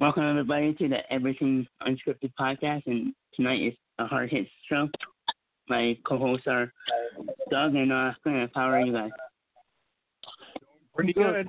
Welcome everybody to the Everything Unscripted podcast, and tonight is a hard hit show. My co-hosts are Doug and Clint. How are you guys? Pretty good.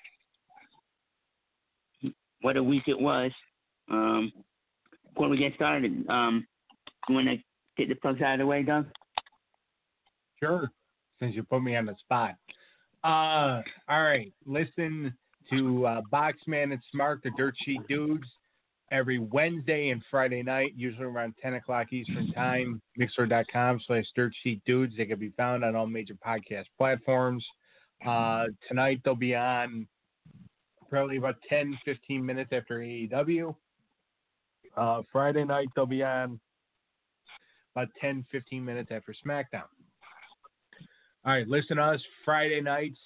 What a week it was. Before we get started, you want to get the plugs out of the way, Doug? Sure, since you put me on the spot. All right, listen to Boxman and Smart, the Dirt Sheet Dudes, every Wednesday and Friday night, usually around 10 o'clock Eastern Time, mixer.com/Dirt Sheet Dudes. They can be found on all major podcast platforms. Tonight they'll be on probably about 10-15 minutes after AEW. Friday night they'll be on about 10-15 minutes after SmackDown. All right, listen to us Friday nights,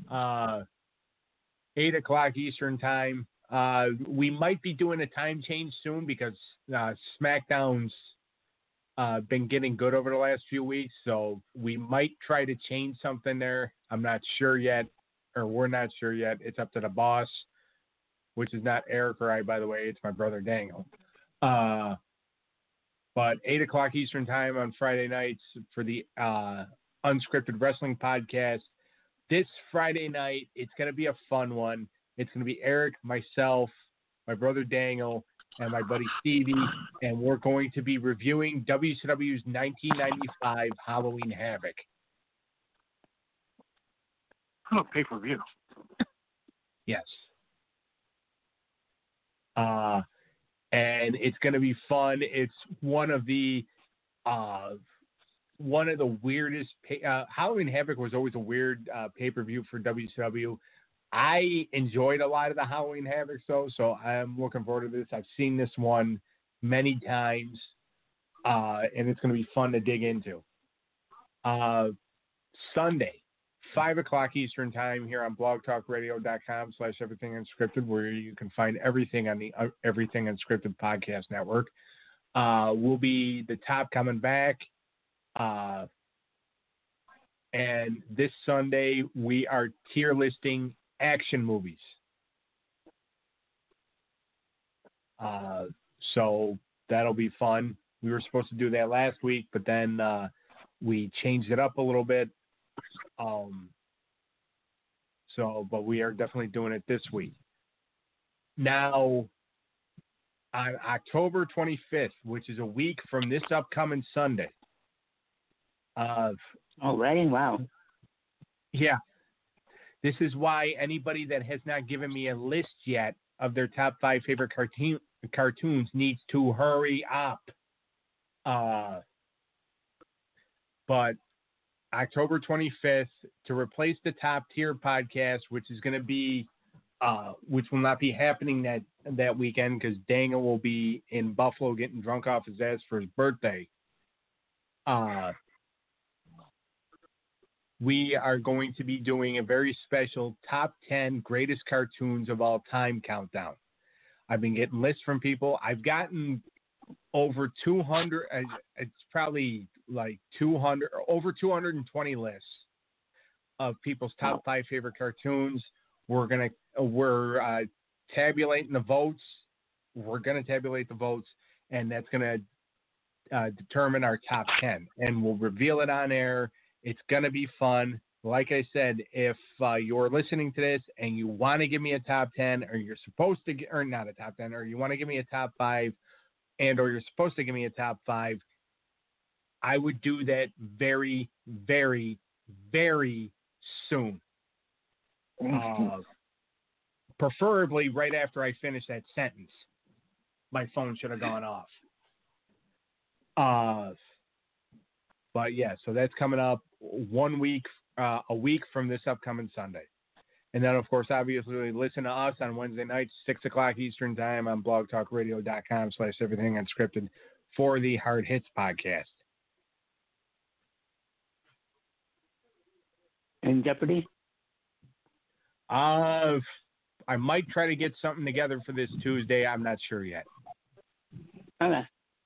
8 o'clock Eastern Time. We might be doing a time change soon because SmackDown's been getting good over the last few weeks, so we might try to change something there. I'm not sure yet, or we're not sure yet. It's up to the boss, which is not Eric or I, by the way. It's my brother Daniel. But 8 o'clock Eastern Time on Friday nights for the Unscripted Wrestling Podcast. This Friday night, it's going to be a fun one. It's going to be Eric, myself, my brother Daniel, and my buddy Stevie, and we're going to be reviewing WCW's 1995 Halloween Havoc. Oh, pay-per-view. Yes. And it's going to be fun. It's one of the weirdest. Halloween Havoc was always a weird pay-per-view for WCW. I enjoyed a lot of the Halloween Havoc, though, so I'm looking forward to this. I've seen this one many times, and it's going to be fun to dig into. Sunday, 5 o'clock Eastern Time here on blogtalkradio.com/Everything Unscripted, where you can find everything on the Everything Unscripted podcast network. Will be the top coming back. And this Sunday, we are tier listing action movies. So that'll be fun. We were supposed to do that last week, but then we changed it up a little bit. But we are definitely doing it this week. Now, on October 25th, which is a week from this upcoming Sunday. Already? Wow. Yeah. This is why anybody that has not given me a list yet of their top 5 favorite cartoons needs to hurry up. But October 25th, to replace the Top Tier podcast, which is going to be, which will not be happening that weekend because Daniel will be in Buffalo getting drunk off his ass for his birthday. We are going to be doing a very special top 10 greatest cartoons of all time countdown. I've been getting lists from people. I've gotten over 200. It's probably like 200, over 220 lists of people's top 5 favorite cartoons. We're tabulating the votes. We're going to tabulate the votes, and that's going to determine our top 10, and we'll reveal it on air. It's going to be fun. Like I said, if you're listening to this and you want to give me a top 10, or you're supposed to, or not a top 10, or you want to give me a top 5, or you're supposed to give me a top 5, I would do that very, very, very soon. Preferably right after I finish that sentence. My phone should have gone off. But yeah, so that's coming up a week from this upcoming Sunday. And then, of course, obviously listen to us on Wednesday nights, 6 o'clock Eastern Time on blogtalkradio.com/Everything Unscripted for the Hard Hits podcast. And Jeopardy? I might try to get something together for this Tuesday. I'm not sure yet. Okay.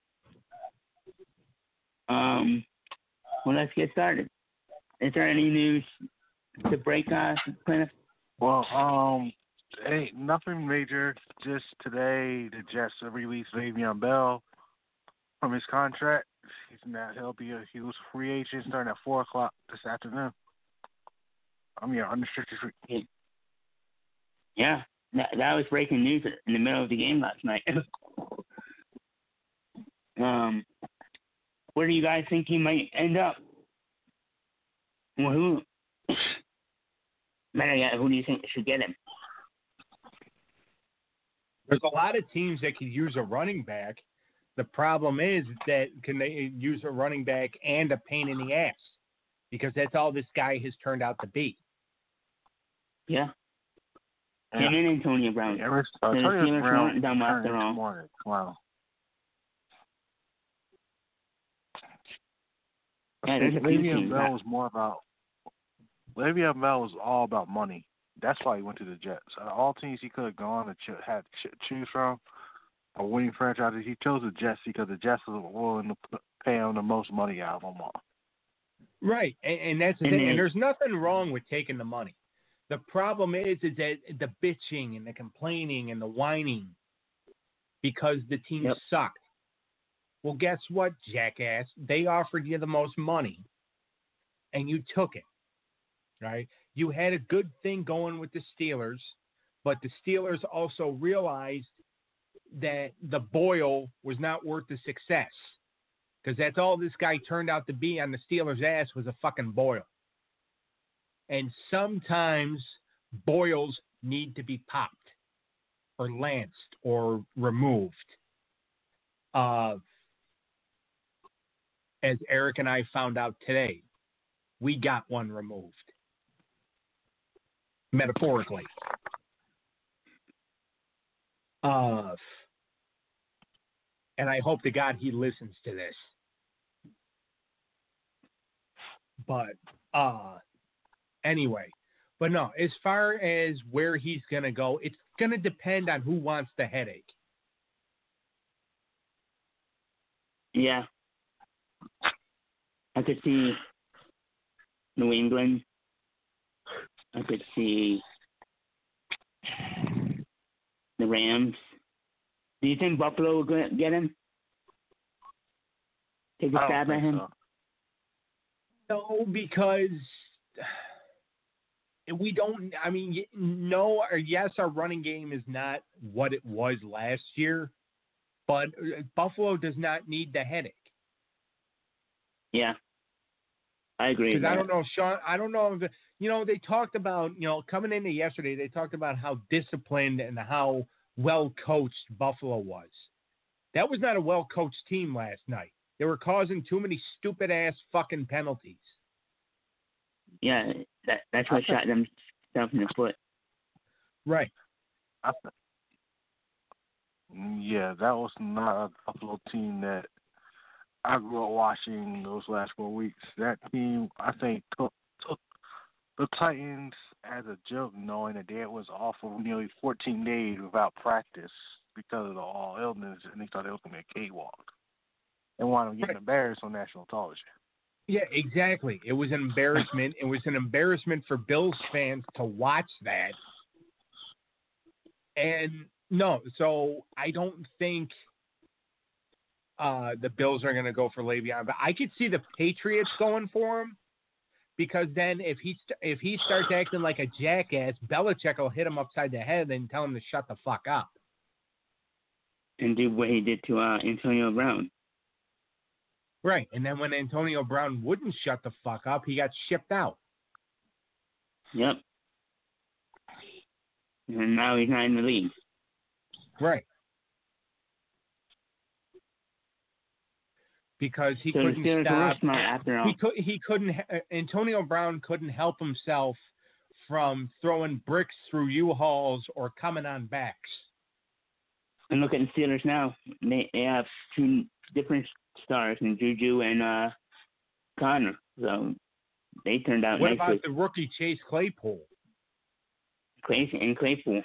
Well, let's get started. Is there any news to break, Clint? Well, Ain't nothing major. Just today, the Jets released Le'Veon Bell from his contract. He was a free agent starting at 4 o'clock this afternoon. I mean, unrestricted free. Yeah, that was breaking news in the middle of the game last night. Where do you guys think he might end up? Well, who do you think should get him? There's a lot of teams that could use a running back. The problem is that can they use a running back and a pain in the ass? Because that's all this guy has turned out to be. Yeah. Him and Antonio Brown. Yeah, Antonio Brown done after all. Morning. Wow. Yeah, Le'Veon Bell was Le'Veon Bell was all about money. That's why he went to the Jets. Out of all teams he could have gone and had to choose from, a winning franchise, he chose the Jets because the Jets was willing to pay him the most money out of them all. Right, and that's the thing. And there's nothing wrong with taking the money. The problem is that the bitching and the complaining and the whining because the team sucked. Well, guess what, jackass? They offered you the most money, and you took it, right? You had a good thing going with the Steelers, but the Steelers also realized that the Boyle was not worth the success because that's all this guy turned out to be on the Steelers' ass was a fucking Boyle. And sometimes Boyles need to be popped or lanced or removed. As Eric and I found out today, we got one removed. Metaphorically. And I hope to God he listens to this. But anyway. But no, as far as where he's going to go, it's going to depend on who wants the headache. Yeah. I could see New England. I could see the Rams. Do you think Buffalo will get him? Take a stab at him? So. No, because we don't. I mean, no or yes, our running game is not what it was last year, but Buffalo does not need the headache. Yeah, I agree. Because I don't know, Sean. I don't know if they talked about coming into yesterday. They talked about how disciplined and how well coached Buffalo was. That was not a well coached team last night. They were causing too many stupid ass fucking penalties. Yeah, that's what shot themselves in the foot. Right. Yeah, that was not a Buffalo team that I grew up watching those last 4 weeks. That team, I think, took the Titans as a joke, knowing that they was off for nearly 14 days without practice because of the all illness, and they thought it was going to be a cakewalk. And wound up getting embarrassed on national television. Yeah, exactly. It was an embarrassment. It was an embarrassment for Bills fans to watch that. And no, so I don't think the Bills are going to go for Le'Veon, but I could see the Patriots going for him because then if he starts acting like a jackass, Belichick will hit him upside the head and tell him to shut the fuck up. And do what he did to Antonio Brown. Right, and then when Antonio Brown wouldn't shut the fuck up, he got shipped out. Yep. And now he's not in the league. Right. Because he couldn't stop. After all. He couldn't. Antonio Brown couldn't help himself from throwing bricks through U-Hauls or coming on backs. And look at the Steelers now. They have two different stars in Juju and Connor. So they turned out What nicely. about the rookie Chase Claypool? Claypool.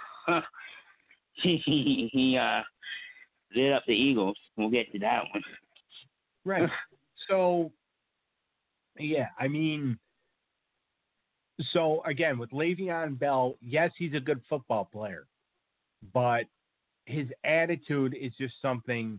He lit up the Eagles. We'll get to that one. Right. So, yeah, I mean, So again, with Le'Veon Bell, yes, he's a good football player, but his attitude is just something.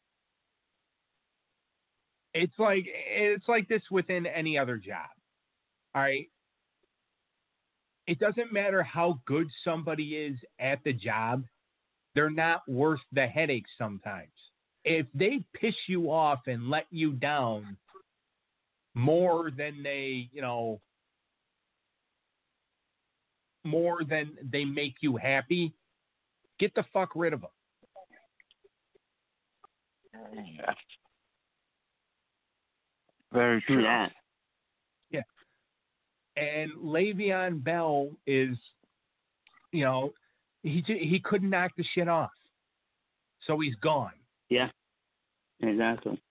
It's like this within any other job. All right. It doesn't matter how good somebody is at the job, they're not worth the headache sometimes. If they piss you off and let you down more than more than they make you happy, get the fuck rid of them. Yeah. Very true. Yeah. Yeah. And Le'Veon Bell is, he couldn't knock the shit off, so he's gone. Yeah. Exactly.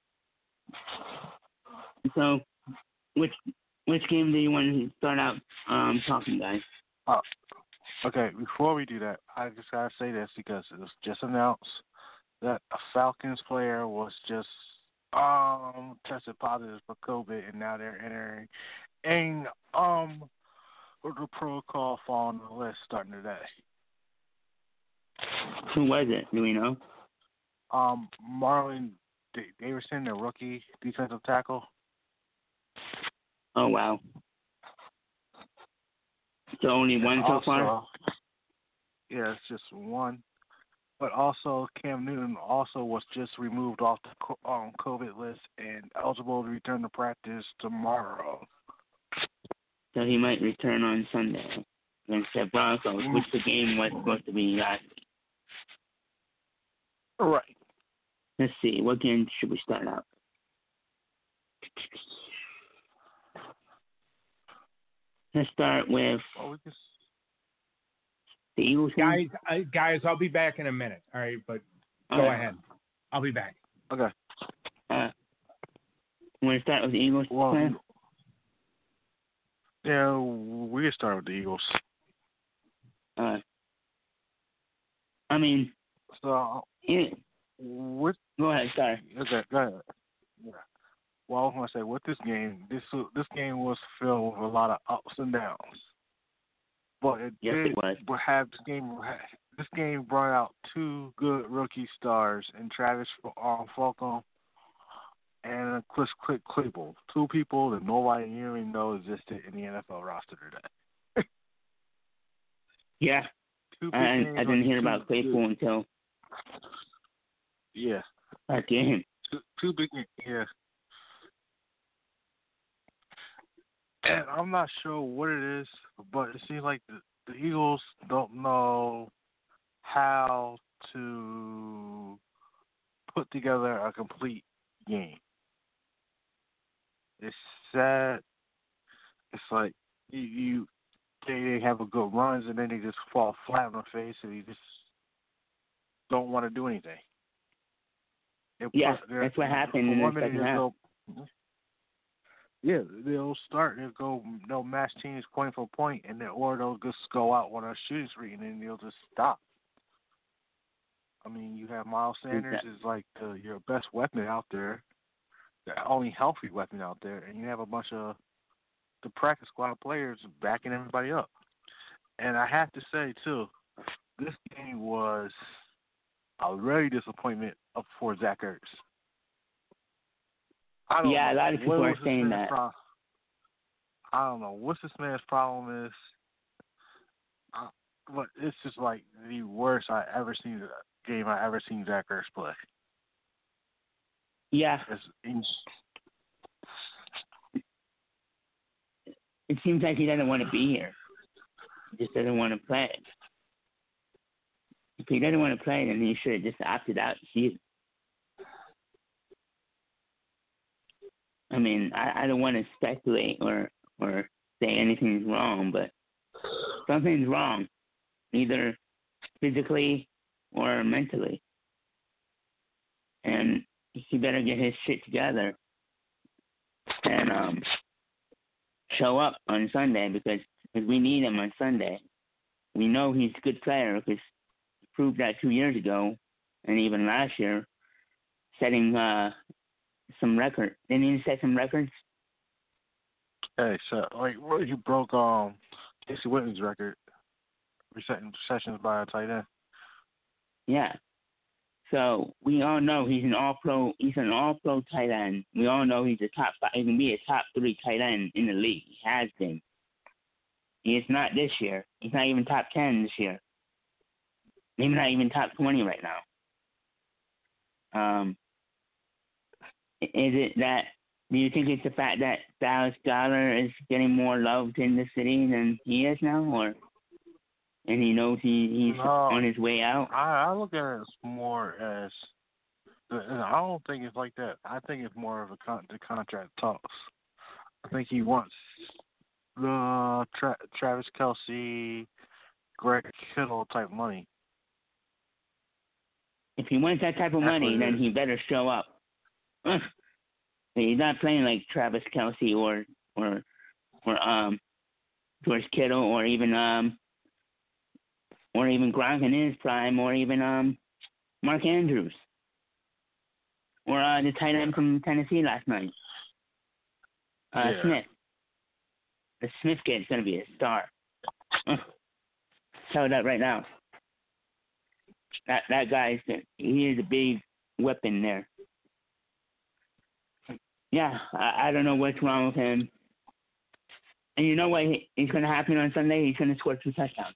So, which game do you want to start out talking, guys? Okay, before we do that, I just gotta say this because it was just announced that a Falcons player was just tested positive for COVID, and now they're entering with the protocol following the list starting today. Who was it? Do we know? Marlon Davidson, the rookie defensive tackle. Oh, wow. So only one so far? Yeah, it's just one. But also, Cam Newton also was just removed off the COVID list and eligible to return to practice tomorrow. So he might return on Sunday against the Broncos, which the game was supposed to be last week. Right. Let's see. What game should we start out? Let's start with the Eagles game. Guys, I'll be back in a minute. All right, but go ahead. I'll be back. Okay. You want to start with the Eagles plan? Yeah, we can start with the Eagles. I mean, so yeah. Go ahead, sorry. Okay, go ahead. Yeah. Well, I was going to say, with this game was filled with a lot of ups and downs. But it was. This game brought out two good rookie stars in Travis Fulgham and Chris Claypool. Two people that nobody even knows existed in the NFL roster today. Yeah. I didn't hear about Claypool until that game. Two big, yeah. And I'm not sure what it is, but it seems like the Eagles don't know how to put together a complete game. It's sad. It's like they have a good runs and then they just fall flat on their face and you just don't want to do anything. That's what happened in the second half. They'll match teams point for point, or they'll just go out on a shooting spree and then they'll just stop. I mean, you have Miles Sanders is like your best weapon out there, the only healthy weapon out there, and you have a bunch of the practice squad players backing everybody up. And I have to say, too, this game was a very disappointment for Zach Ertz. A lot of people are saying that. I don't know what this man's problem is, but it's just like the worst game I ever seen Zach Ertz play. Yeah. It seems like he doesn't want to be here. He just doesn't want to play. If he doesn't want to play, then he should have just opted out the season. I mean, I don't want to speculate or say anything's wrong, but something's wrong, either physically or mentally. And he better get his shit together and show up on Sunday because we need him on Sunday. We know he's a good player because he proved that 2 years ago and even last year, setting some record. Didn't he set some records? Hey, so you broke Casey Witten's record, resetting sessions by a tight end. Yeah. So we all know he's an all-pro. He's an all-pro tight end. We all know he's a top 5. He can be a top 3 tight end in the league. He has been. He is not this year. He's not even top 10 this year. Maybe not even top 20 right now. Is it that? Do you think it's the fact that Dallas Goedert is getting more loved in the city than he is now, and he knows he's on his way out? I look at it as more as I don't think it's like that. I think it's more of the contract talks. I think he wants the Travis Kelce, Greg Kittle type money. If he wants that type of money, then he better show up. He's not playing like Travis Kelce or George Kittle or even Gronk in his prime, or even Mark Andrews, or the tight end from Tennessee last night, Smith. The Smith kid's gonna be a star. Tell you that right now. That guy's he is a big weapon there. Yeah, I don't know what's wrong with him. And you know what he's going to happen on Sunday? He's going to score 2 touchdowns.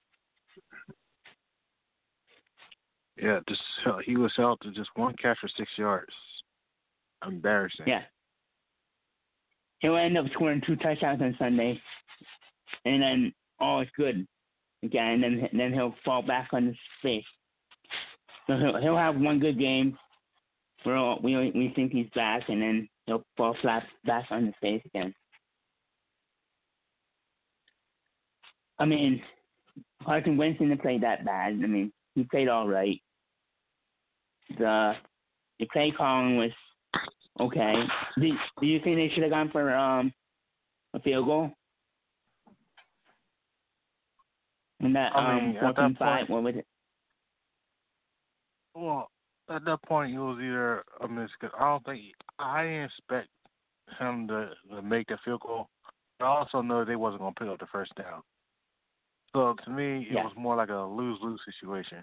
Yeah, he was held to just one catch for 6 yards. Embarrassing. Yeah. He'll end up scoring 2 touchdowns on Sunday, and then all is good again, and then he'll fall back on his face. So he'll have one good game where we think he's back, and then he'll fall flat back on his face again. I mean, Carson Wentz didn't play that bad. I mean, he played all right. The play calling was okay. Do you think they should have gone for a field goal? And that 14-5, what was it? Well, at that point, it was either a miss. Cause I didn't expect him to make the field goal. I also know they wasn't going to pick up the first down. So to me, it was more like a lose-lose situation.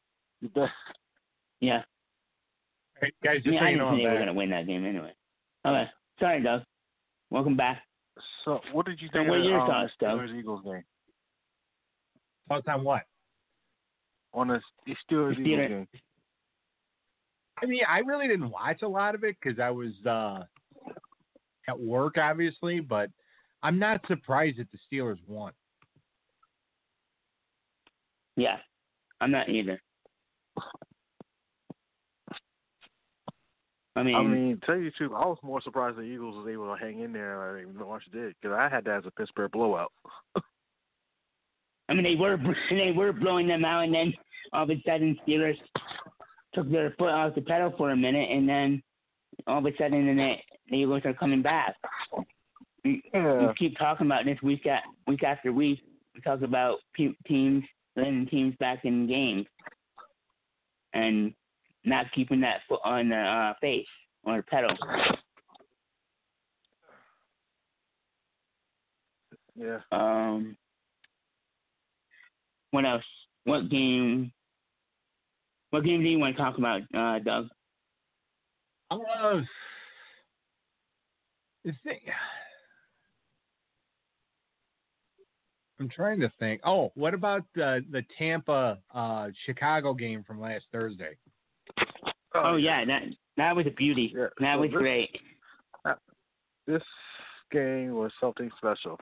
Yeah. Hey, guys, just I didn't think they were that. going to win that game anyway. Okay. Sorry, Doug. Welcome back. So what did you think of the Doug? Steelers-Eagles game? Thoughts on what? On the Steelers-Eagles game. I mean, I really didn't watch a lot of it because I was at work, obviously, but I'm not surprised that the Steelers won. Yeah, I'm not either. I mean, tell you the truth, I was more surprised the Eagles was able to hang in there than March did, because I had that as a Pittsburgh blowout. I mean, they were blowing them out, and then all of a sudden, Steelers took their foot off the pedal for a minute, and then all of a sudden, the Eagles are coming back. We keep talking about this week after week. We talk about teams letting teams back in games and not keeping that foot on the face or the pedal. Yeah. What else? What game do you want to talk about, Doug? I'm trying to think. Oh, what about the Tampa Chicago game from last Thursday? Oh yeah, that was a beauty. Yeah. That was great. This game was something special.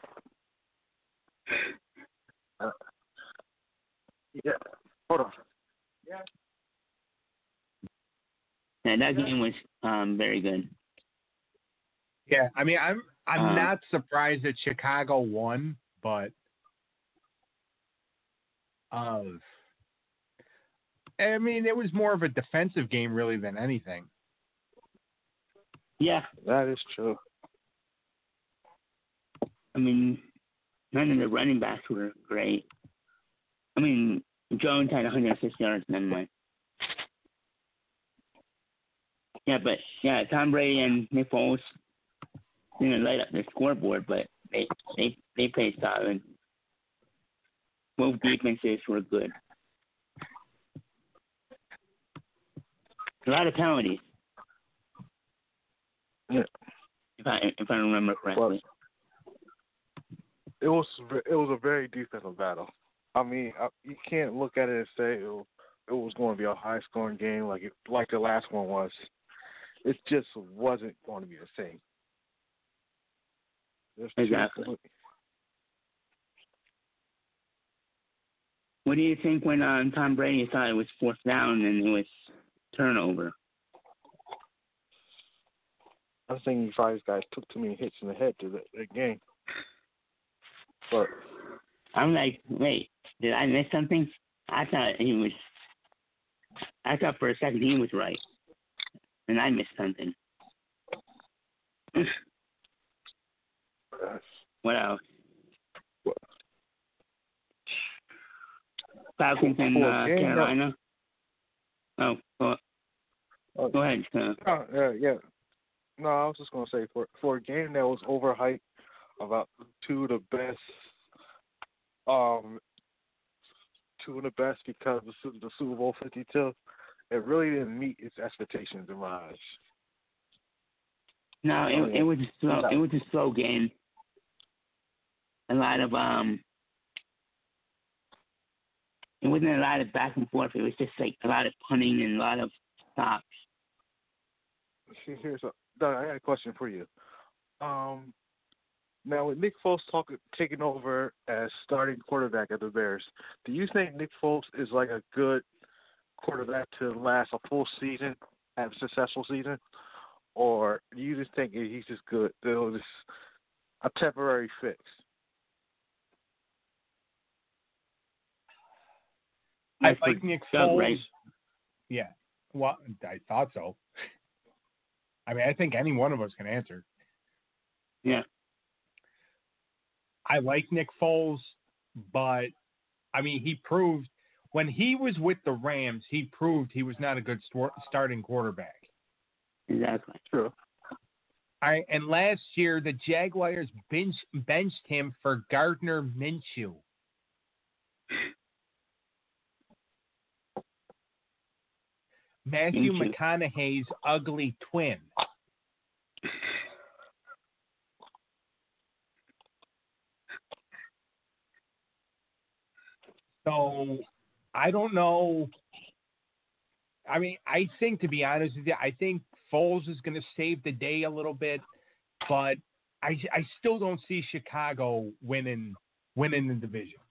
Yeah. Hold on. Yeah. Yeah, that game was very good. Yeah, I mean, I'm not surprised that Chicago won, but I mean, it was more of a defensive game really than anything. Yeah, that is true. I mean, none of the running backs were great. I mean, Jones had 106 yards, never mind. Yeah, but Tom Brady and Nick Foles didn't light up their scoreboard, but They played solid. Both defenses were good. A lot of penalties. Yeah. If I remember correctly. It was a very defensive battle. I mean, you can't look at it and say it was going to be a high scoring game like the last one was. It just wasn't going to be the same. Exactly. What do you think when Tom Brady thought it was fourth down and it was turnover? I think these guys took too many hits in the head to that game. But I'm like, wait, did I miss something? I thought for a second he was right, and I missed something. What else? Falcons and Carolina. Go ahead. Yeah. No, I was just going to say, for a game that was overhyped, about two of the best because the Super Bowl 52, it really didn't meet its expectations in my eyes. No, it was a slow. It was a slow game. A lot of It wasn't a lot of back and forth. It was just like a lot of punting and a lot of stops. Doug, I got a question for you. Now, with Nick Foles taking over as starting quarterback of the Bears, do you think Nick Foles is like a good quarterback to last a full season, have a successful season? Or do you just think he's just good? It was just a temporary fix? I like Nick Foles. Right? Yeah. Well, I thought so. I mean, I think any one of us can answer. Yeah. I like Nick Foles, but, I mean, he proved when he was with the Rams, he proved he was not a good starting quarterback. Exactly. True. And last year, the Jaguars benched him for Gardner Minshew. Matthew McConaughey's ugly twin. So, I don't know. I mean, I think, to be honest with you, I think Foles is going to save the day a little bit, but I still don't see Chicago winning the division.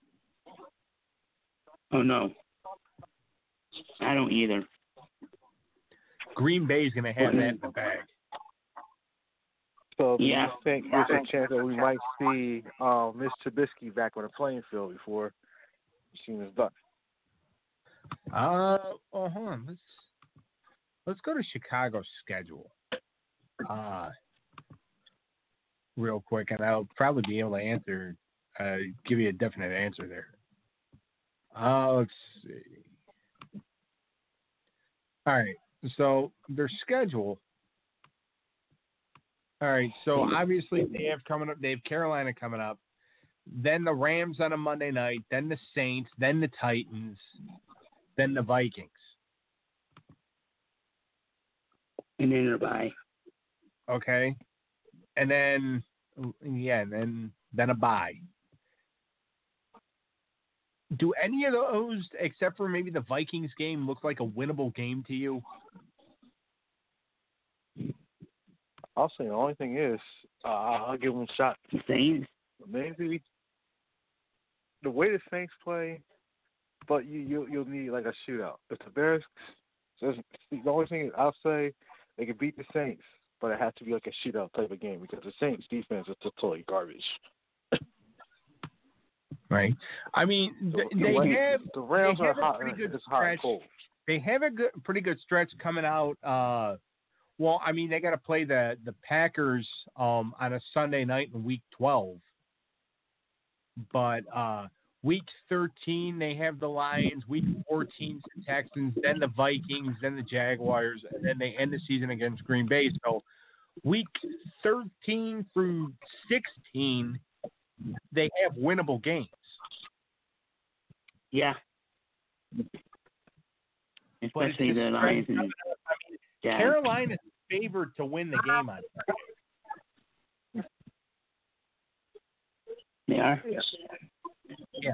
Oh, no. I don't either. Green Bay is going to have that in the bag. So do you think there's a chance that we might see Mitch Trubisky back on the playing field before the season is done? Hold on. Let's go to Chicago's schedule. Real quick, and I'll probably be able to give you a definite answer there. Let's see. All right. So their schedule. All right. So obviously they have Carolina coming up, then the Rams on a Monday night, then the Saints, then the Titans, then the Vikings. And then a bye. Okay. And then then a bye. Do any of those, except for maybe the Vikings game, look like a winnable game to you? I'll say the only thing is, I'll give them a shot. Saints? Maybe the way the Saints play, but you'll need like a shootout. If the Bears, the only thing I'll say, they can beat the Saints, but it has to be like a shootout type of game because the Saints defense is totally garbage. Right. I mean, the Rams are hot. It's hot and cold. They have a pretty good stretch coming out. Well, I mean, they got to play the Packers on a Sunday night in Week 12. But Week 13, they have the Lions. Week 14, the Texans. Then the Vikings. Then the Jaguars. And then they end the season against Green Bay. So Week 13 through 16 they have winnable games. Yeah. But it's Especially just the Lions and Jags. Carolina is favored to win the game on Friday. They are? Yeah.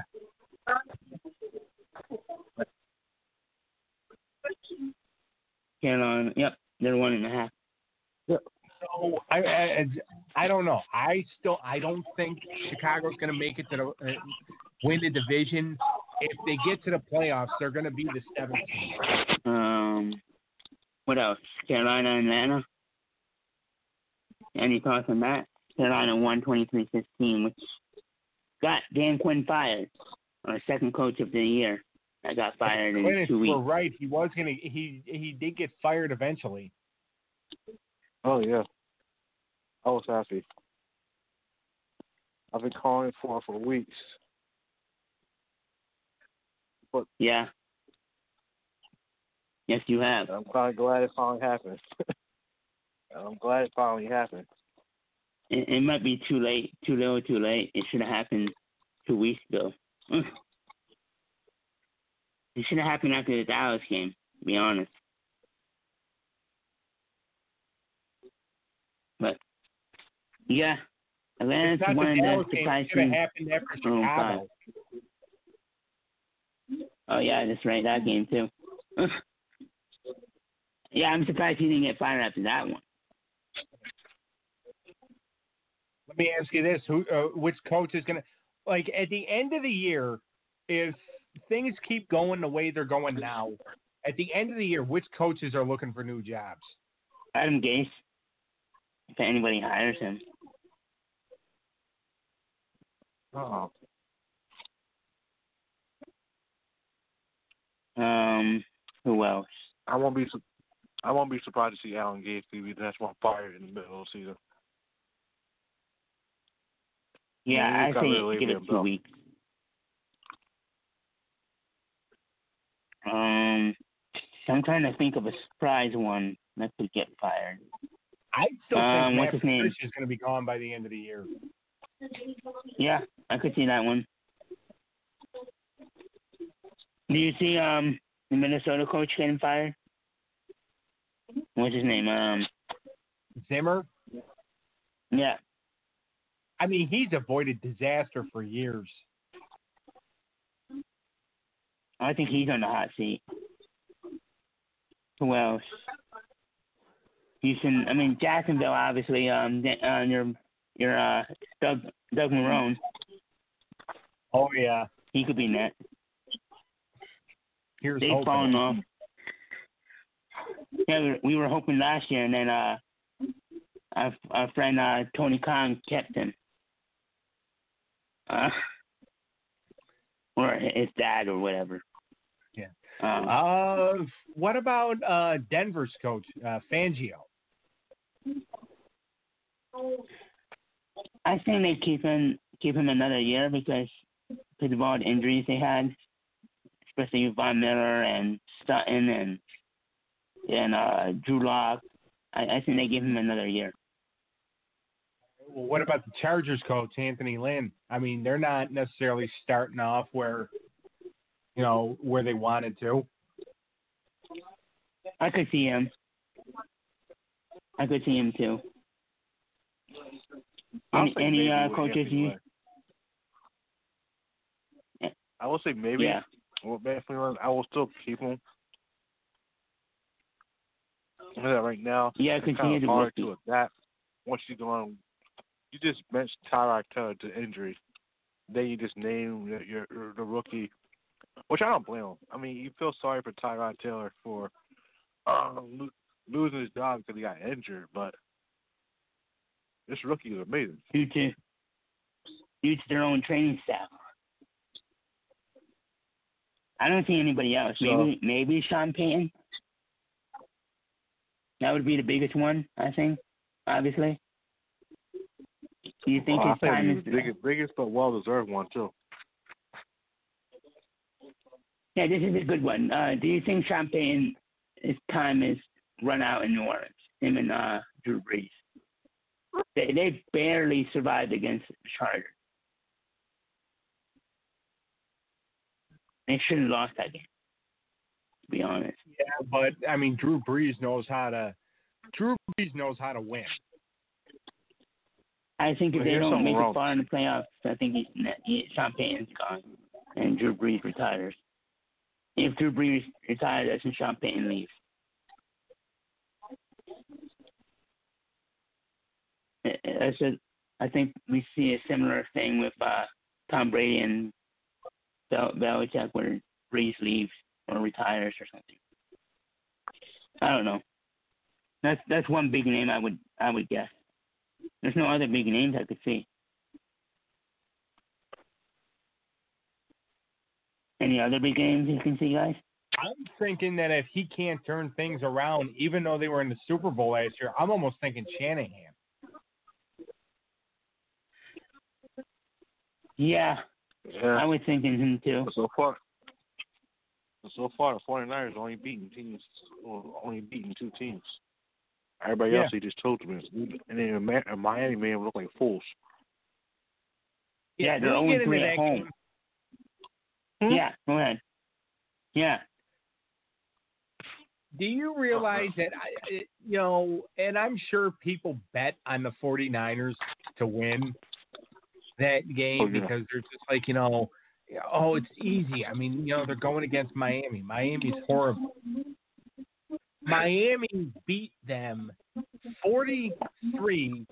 Carolina, yep, they're 1.5. So I don't know. I don't think Chicago's going to make it to the win the division. If they get to the playoffs, they're going to be the 7th seed. What else? Carolina, Atlanta. Any thoughts on that? Carolina won 23-15, which got Dan Quinn fired, our second coach of the year. I got fired in 2 weeks. We're right. He was gonna. He did get fired eventually. Oh yeah, I was happy. I've been calling for weeks. But yeah. Yes, you have. I'm kind of glad it finally happened. I'm glad it finally happened. It might be too late, too little, too late. It should have happened 2 weeks ago. It should have happened after the Dallas game, to be honest. But, yeah, Atlanta's one of the surprise teams. Happened after Chicago. Oh, yeah, that's right, that game, too. Yeah, I'm surprised he didn't get fired after that one. Let me ask you this: which coach is going to, like, at the end of the year, if things keep going the way they're going now, at the end of the year, which coaches are looking for new jobs? Adam Gase, if anybody hires him. Oh. Who else? I won't be surprised to see Alan Gase be that's one fired in the middle of the season. Yeah, I think give it 2 weeks. I'm trying to think of a surprise one that could get fired. I still think Matt Patricia is going to be gone by the end of the year. Yeah, I could see that one. Do you see the Minnesota coach getting fired? What's his name? Zimmer? Yeah. I mean, he's avoided disaster for years. I think he's on the hot seat. Who else? Houston. I mean, Jacksonville, obviously. Your Doug Marrone. Oh yeah, he could be net. Here's they've hoping. fallen off. Yeah, we were hoping last year, and then our friend Tony Khan kept him. Or his dad or whatever. Yeah. What about Denver's coach, Fangio? I think they keep him another year because of all the injuries they had, especially Von Miller and Sutton and Drew Lock. I think they give him another year. Well, what about the Chargers coach, Anthony Lynn? I mean, they're not necessarily starting off where they wanted to. I could see him. I could see him too. Any coaches you? I will say maybe. Yeah. Well, definitely, I will still keep him. Right now, yeah, because he is hard to adapt. Once you go on, you just benched Tyrod Taylor to injury. Then you just name the rookie, which I don't blame him. I mean, you feel sorry for Tyrod Taylor for losing his job because he got injured, but this rookie is amazing. Due to their own training staff. I don't see anybody else. Maybe Sean Payton. That would be the biggest one, I think. Obviously. Do you think his time is the biggest but well-deserved one too? Yeah, this is a good one. Do you think Sean Payton, his time is run out in New Orleans? Him and Drew Brees. They barely survived against the Chargers. They should have lost that game, to be honest. Yeah, but I mean, Drew Brees knows how to win. I think if But they here's don't something make wrong. it far in the playoffs, I think Sean Payton's gone and Drew Brees retires. If Drew Brees retires, that's when Sean Payton leaves. I think we see a similar thing with Tom Brady and Belichick, where Brees leaves or retires or something. I don't know. That's one big name I would guess. There's no other big names I could see. Any other big names you can see, guys? I'm thinking that if he can't turn things around, even though they were in the Super Bowl last year, I'm almost thinking Shanahan. Yeah, Yeah. I was thinking him too. But so far, the 49ers only beaten two teams. Everybody else, they just told them. And then Miami made them look like fools. Yeah, they're We'll get 0-3 into at that home. game. Yeah, go ahead. Yeah. Do you realize that, and I'm sure people bet on the 49ers to win that game because they're just like, it's easy. I mean, they're going against Miami. Miami's horrible. Miami beat them 43-17.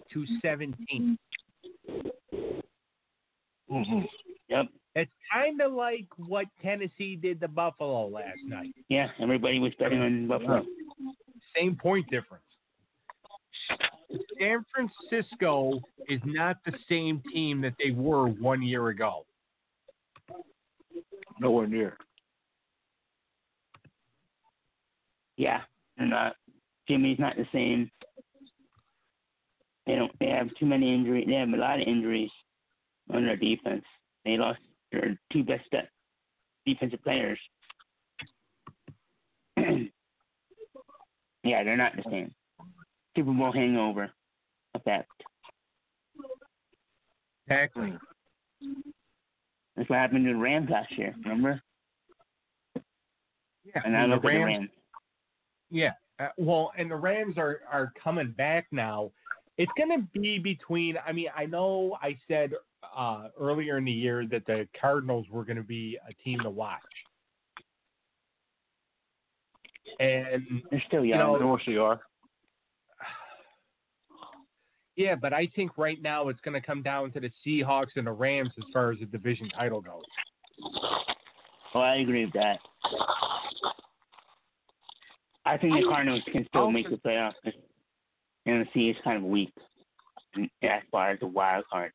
Mm-hmm. Yep. It's kind of like what Tennessee did to Buffalo last night. Yeah, everybody was betting on Buffalo. Same point difference. San Francisco is not the same team that they were 1 year ago. Nowhere near. Yeah, they're not. Jimmy's not the same. They have too many injuries. They have a lot of injuries on their defense. They lost their two best defensive players. Yeah, they're not the same. Super Bowl hangover effect. Exactly. That's what happened to the Rams last year, remember? Yeah, And now look at the Rams. Yeah. And the Rams are coming back now. It's going to be between, I know I said earlier in the year that the Cardinals were going to be a team to watch. And they're still young. Of course they are. Yeah, but I think right now it's going to come down to the Seahawks and the Rams as far as the division title goes. Oh, I agree with that. I think the Cardinals can still make the playoffs. And the NFC is kind of weak as far as the wild card.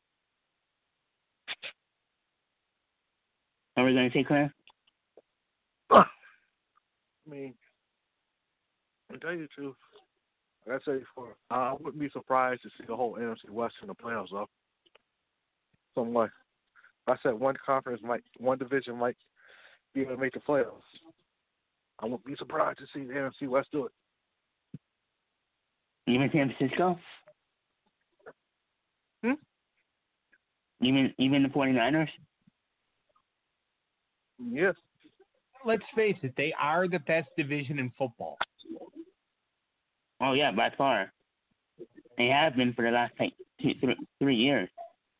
What were we going to say, Claire? I mean, to tell you the truth, like I said before, I wouldn't be surprised to see the whole NFC West in the playoffs, though. Something like, I said one division might be able to make the playoffs. I wouldn't be surprised to see the NFC West do it. Even San Francisco? Even the 49ers? Yes. Let's face it, they are the best division in football. Oh, yeah, by far. They have been for the last 3 years.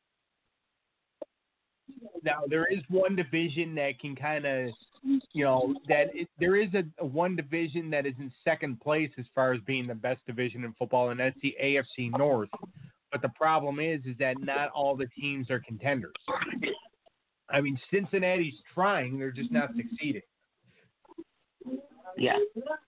Now, there is one division that can kind of, there is a one division that is in second place as far as being the best division in football, and that's the AFC North. But the problem is that not all the teams are contenders. I mean, Cincinnati's trying, they're just not succeeding. Yeah.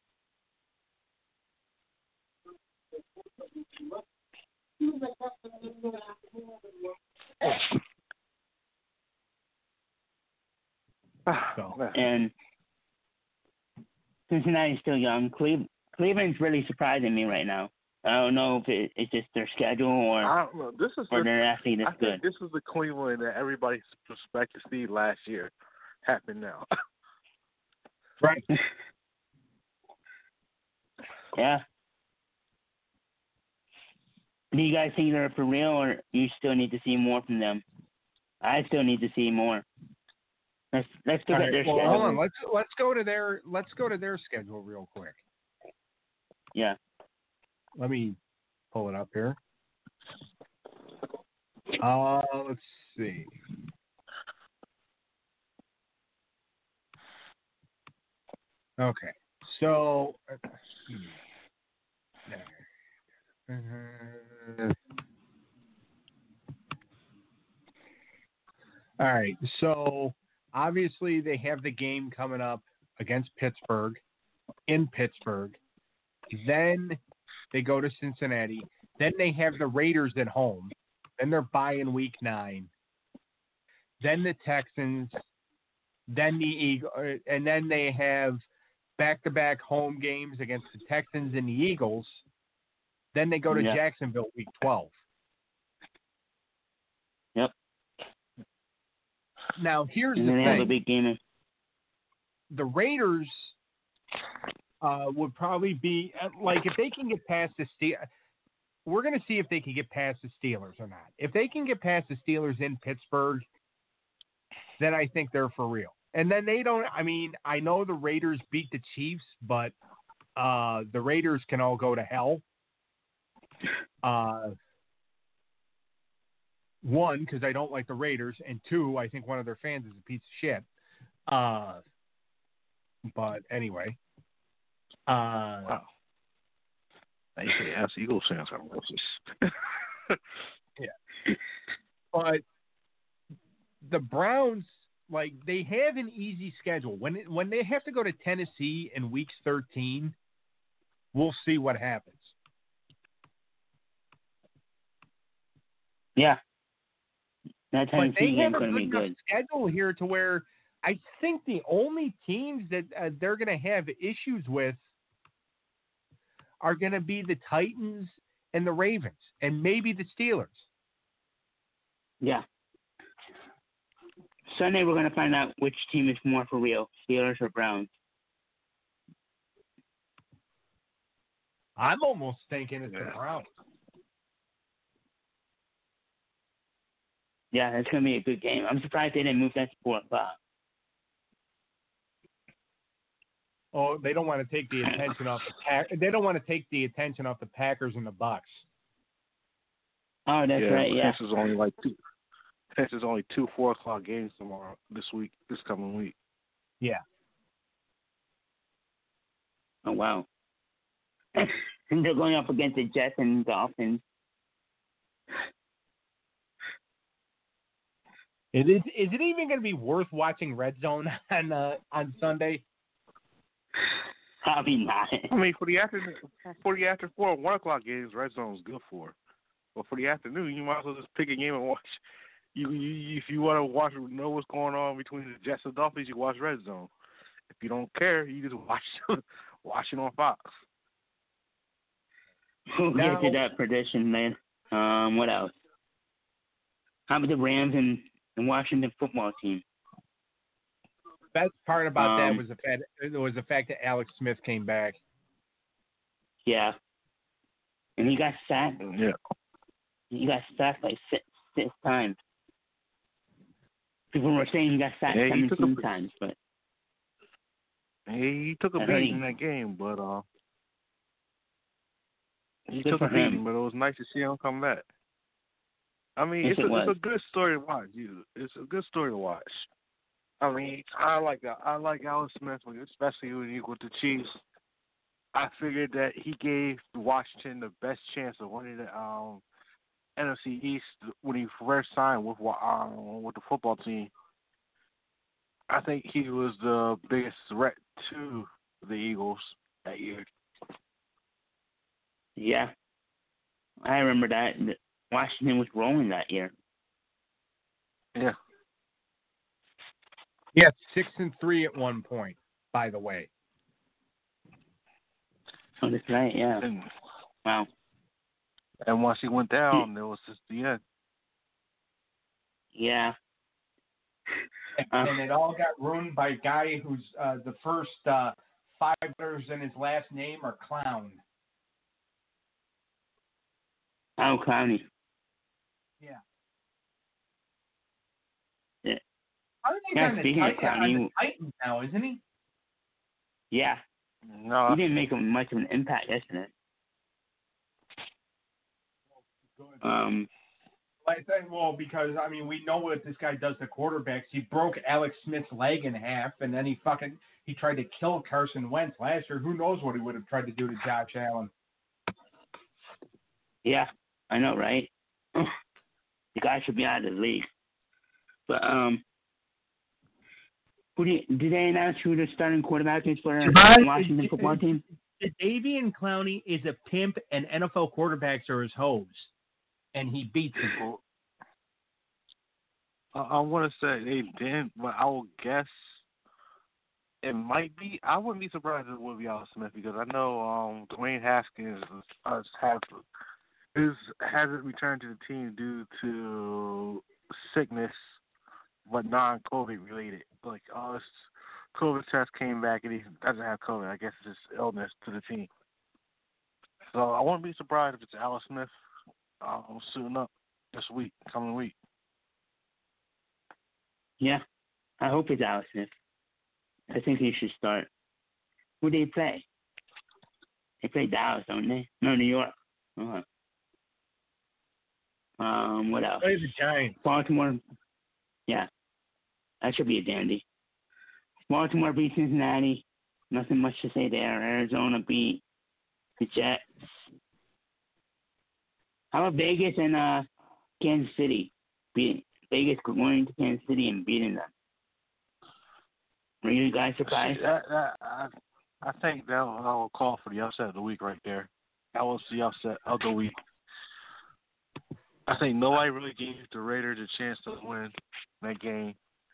And Cincinnati's still young. Cleveland's really surprising me right now. I don't know if it's just their schedule or I don't know. they're actually this good. This is the Cleveland that everybody suspected to see last year happen now. Right. Yeah. Do you guys think they're for real, or you still need to see more from them? I still need to see more. Let's look All at right, their well, schedule. hold on. Let's go to their schedule real quick. Yeah. Let me pull it up here. Let's see. Okay, so all right. So obviously they have the game coming up against Pittsburgh in Pittsburgh. Then they go to Cincinnati. Then they have the Raiders at home. Then they're buying week 9. Then the Texans. Then the Eagles, and then they have back-to-back home games against the Texans and the Eagles. Then they go to Jacksonville week 12. Yep. Now here's and the then thing: they have a big game. The Raiders would probably be like if they can get past the Steelers. We're going to see if they can get past the Steelers or not. If they can get past the Steelers in Pittsburgh, then I think they're for real. And then they don't. I mean, I know the Raiders beat the Chiefs, but the Raiders can all go to hell. One, because I don't like the Raiders, and two, I think one of their fans is a piece of shit. But anyway. Wow. Now you say us Eagles fans are racist. Yeah. But the Browns, like, they have an easy schedule. When they have to go to Tennessee in week 13, we'll see what happens. Yeah. That But Tennessee they have game's a going to good be enough good. schedule here to where I think the only teams that they're going to have issues with are going to be the Titans and the Ravens and maybe the Steelers. Yeah. Sunday we're going to find out which team is more for real, Steelers or Browns. I'm almost thinking it's the Browns. Yeah, it's going to be a good game. I'm surprised they didn't move that to 4 o'clock. Oh, they don't want to take the attention off the They don't want to take the attention off the Packers and the Bucks. Oh, that's right. Yeah. This is only two 4 o'clock games this coming week. Yeah. Oh wow. And they're going up against the Jets and Dolphins. Is it even going to be worth watching Red Zone on Sunday? Probably not. I mean, for the after 4 1 o'clock games, Red Zone is good for. But for the afternoon, you might as well just pick a game and watch. If you want to know what's going on between the Jets and Dolphins, you watch Red Zone. If you don't care, you just watch it on Fox. We'll get to that prediction, man. What else? How about the Rams and Washington football team? Best part about that was the fact that Alex Smith came back. Yeah. And he got sacked. Yeah. He got sacked like six times. People were saying he got sacked 17 times, but he took a beating in that game, but he took a beating, but it was nice to see him come back. I mean, yes, it's a good story to watch. It's a good story to watch. I mean, I like Alex Smith, especially when he with the Chiefs. I figured that he gave Washington the best chance of winning the NFC East when he first signed with the football team. I think he was the biggest threat to the Eagles that year. Yeah, I remember that. Washington was rolling that year. Yeah. Yeah, 6-3 at one point, by the way. Oh, that's right, yeah. Wow. And once he went down, it was just the end. Yeah. And it all got ruined by a guy who's the first 5 letters in his last name are Clown. Oh, Clowney. Yeah. Yeah. Clowney's Yeah, on the speaking of Clowney, Titans now, isn't he? yeah, No, he didn't make much of an impact yesterday. Well, because we know what this guy does to quarterbacks. He broke Alex Smith's leg in half, and then he tried to kill Carson Wentz last year. Who knows what he would have tried to do to Josh Allen? Yeah, I know, right? The guy should be out of the league. But did they announce who the starting quarterback is for the Washington football team? Davian Clowney is a pimp, and NFL quarterbacks are his hoes, and he beats them. I want to say they didn't, but I will guess it might be. I wouldn't be surprised if it would be Alex Smith because I know Dwayne Haskins hasn't returned to the team due to sickness, but non-COVID related. Like, his COVID test came back and he doesn't have COVID. I guess it's just illness to the team. So I wouldn't be surprised if it's Alex Smith suiting up coming week. Yeah, I hope it's Alex Smith. I think he should start. Who do they play? They play Dallas, don't they? No, New York. Uh-huh. What else? Play the Giants. Baltimore. Yeah, that should be a dandy. Baltimore beat Cincinnati. Nothing much to say there. Arizona beat the Jets. How about Vegas and Kansas City? Vegas going to Kansas City and beating them. Were you guys surprised? I think that will call for the upset of the week right there. That was the upset of the week. I think nobody really gave the Raiders a chance to win that game.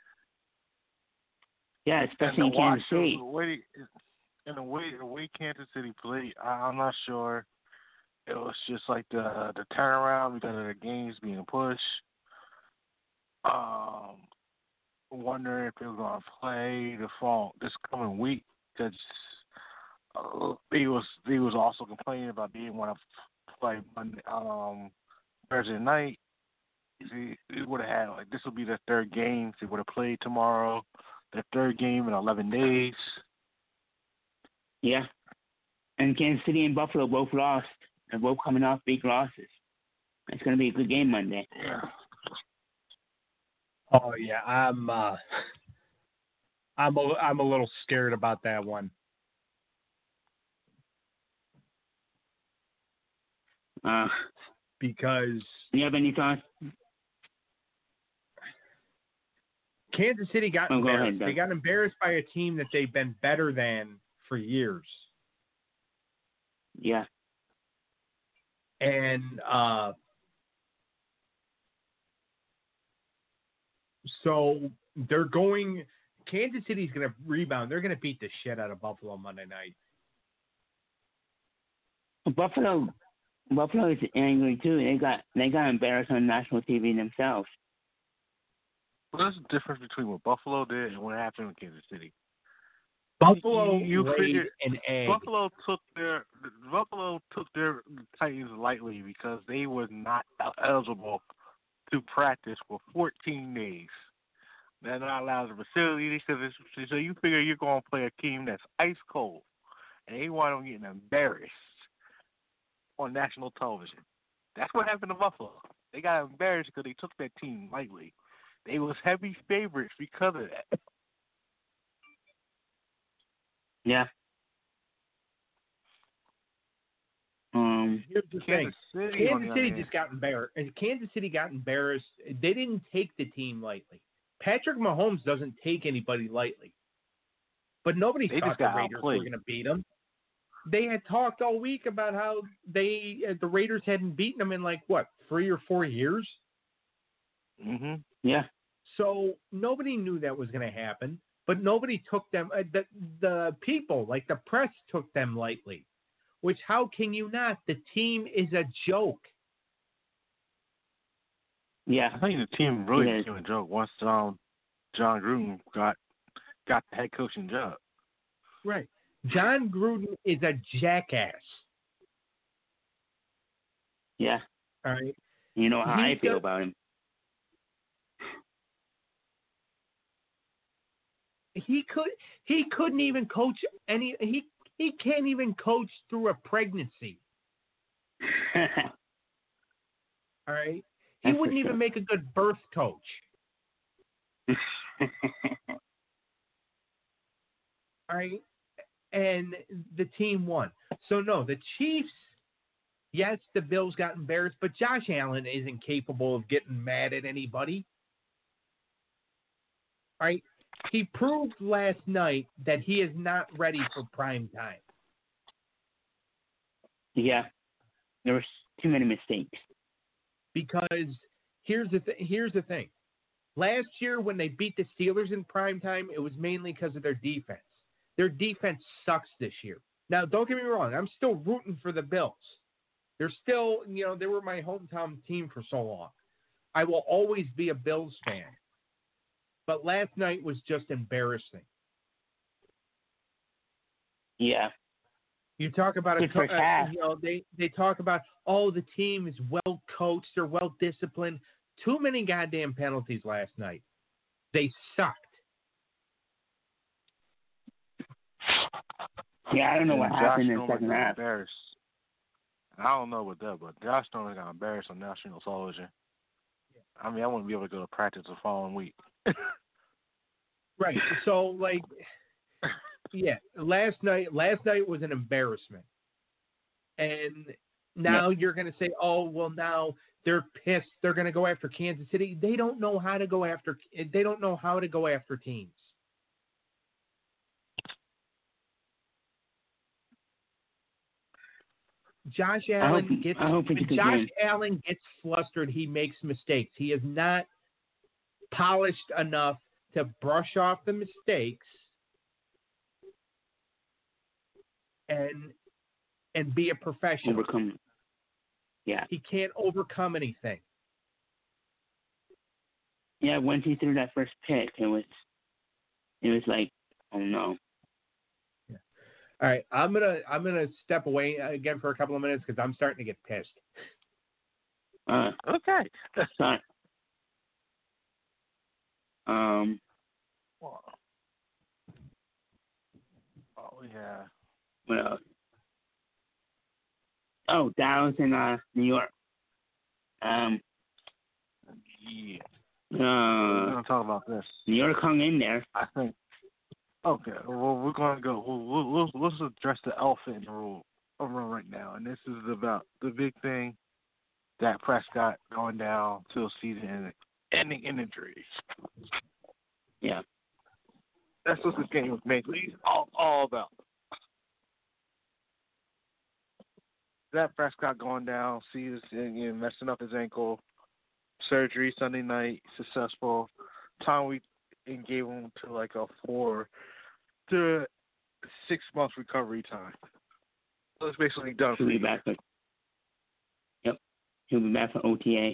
Yeah, especially in Kansas City. The way Kansas City played, I'm not sure. It was just like the turnaround because of the games being pushed. Wondering if they were going to play this coming week because he was also complaining about being want to play Monday, Thursday night. He would have had this will be their third game. They would have played tomorrow. Their third game in 11 days. Yeah, and Kansas City and Buffalo both lost. They're both coming off big losses. It's going to be a good game Monday. Yeah. Oh yeah, I'm a little scared about that one. Because you have any thoughts? Kansas City got embarrassed. They got embarrassed by a team that they've been better than for years. Yeah. And so Kansas City's going to rebound. They're going to beat the shit out of Buffalo Monday night. Buffalo is angry too. They got embarrassed on national TV themselves. What's the difference between what Buffalo did and what happened with Kansas City? Buffalo laid an egg. Buffalo took their Titans lightly because they were not eligible to practice for 14 days. They're not allowed the facility. So you figure you're going to play a team that's ice cold, and they wind up getting embarrassed on national television. That's what happened to Buffalo. They got embarrassed because they took that team lightly. They was heavy favorites because of that. Yeah. Here's the thing. Kansas City just got embarrassed. Kansas City got embarrassed. They didn't take the team lightly. Patrick Mahomes doesn't take anybody lightly. But nobody thought the Raiders were going to beat them. They had talked all week about how the Raiders hadn't beaten them in 3 or 4 years. Mhm. Yeah. So nobody knew that was going to happen, but nobody took them. The people, like the press, took them lightly. Which, how can you not? The team is a joke. Yeah, I think the team really became a joke once John Gruden got the head coaching job. Right. John Gruden is a jackass. Yeah. All right. You know how I feel about him. he couldn't even coach any. He can't even coach through a pregnancy. All right, he That's for wouldn't even sure. make a good birth coach. All right, and the team won. So no, the Chiefs. Yes, the Bills got embarrassed, but Josh Allen isn't capable of getting mad at anybody. All right, he proved last night that he is not ready for prime time. Yeah, there were too many mistakes. Because here's the thing. Last year when they beat the Steelers in prime time, it was mainly because of their defense. Their defense sucks this year. Now, don't get me wrong. I'm still rooting for the Bills. They're still, they were my hometown team for so long. I will always be a Bills fan. But last night was just embarrassing. Yeah. You talk about Good first half. they talk about, the team is well coached, they're well disciplined. Too many goddamn penalties last night. They sucked. Yeah, I don't know what happened in the Josh second half. Embarrassed. I don't know what that, but Josh Norman got embarrassed on national television. I mean, I wouldn't be able to go to practice the following week. Right. So, yeah, last night was an embarrassment. And now you're going to say, now they're pissed. They're going to go after Kansas City. They don't know how to go after teams. Josh Allen gets flustered. He makes mistakes. He is not polished enough to brush off the mistakes and be a professional. Overcome. Yeah. He can't overcome anything. Yeah, once he threw that first pick, it was like, oh no. Yeah. All right, I'm gonna step away again for a couple of minutes because I'm starting to get pissed. Okay. Sorry. Yeah. What else? Oh, Dallas and New York. Yeah. We're gonna talk about this. New York hung in there. I think. Okay. Well, we're gonna go. Let's address the elephant in the room right now, and this is about the big thing. Dak Prescott going down till season ending injury. Yeah. That's what this game was mainly all about. Dak Prescott going down, messing up his ankle, surgery Sunday night, successful. Tom we gave him to like a 4 to 6 month recovery time. So it's basically done. He'll be back. Yep. He'll be back for OTA.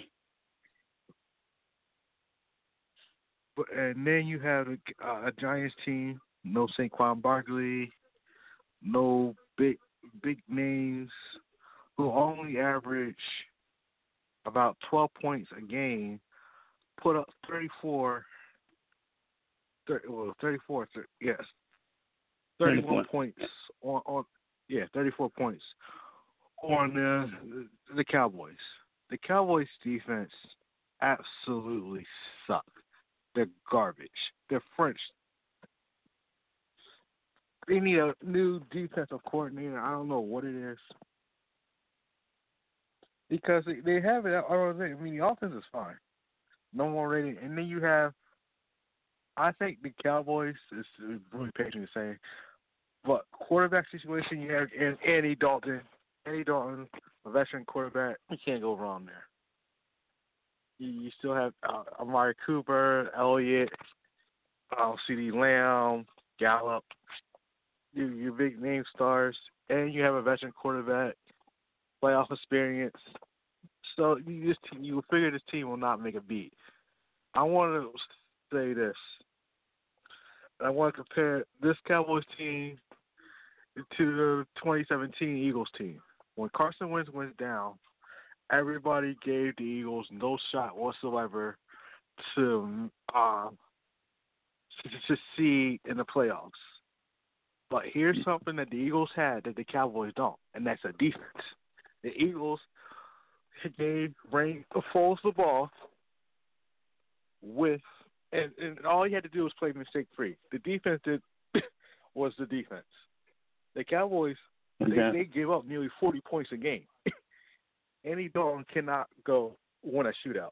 And then you have a Giants team, no Saquon Barkley, no big names, who only average about 12 points a game, put up 31 points on 34 points on the Cowboys. The Cowboys defense absolutely sucks. They're garbage. They're French. They need a new defensive coordinator. I don't know what it is. Because they have it. I mean, the offense is fine. No more rating. And then you have, I think the Cowboys, is really patient to say, but quarterback situation, you have Andy Dalton. Andy Dalton, a veteran quarterback. You can't go wrong there. You still have Amari Cooper, Elliott, CeeDee Lamb, Gallup, your big name stars, and you have a veteran quarterback, playoff experience. So you figure this team will not make a beat. I want to say this. I want to compare this Cowboys team to the 2017 Eagles team. When Carson Wentz went down, everybody gave the Eagles no shot whatsoever to to succeed in the playoffs. But here's something that the Eagles had that the Cowboys don't, and that's a defense. The Eagles gave Ray Foles the ball with, and all he had to do was play mistake free. The defense was the defense. The Cowboys, they give up nearly 40 points a game. Andy Dalton cannot go win a shootout.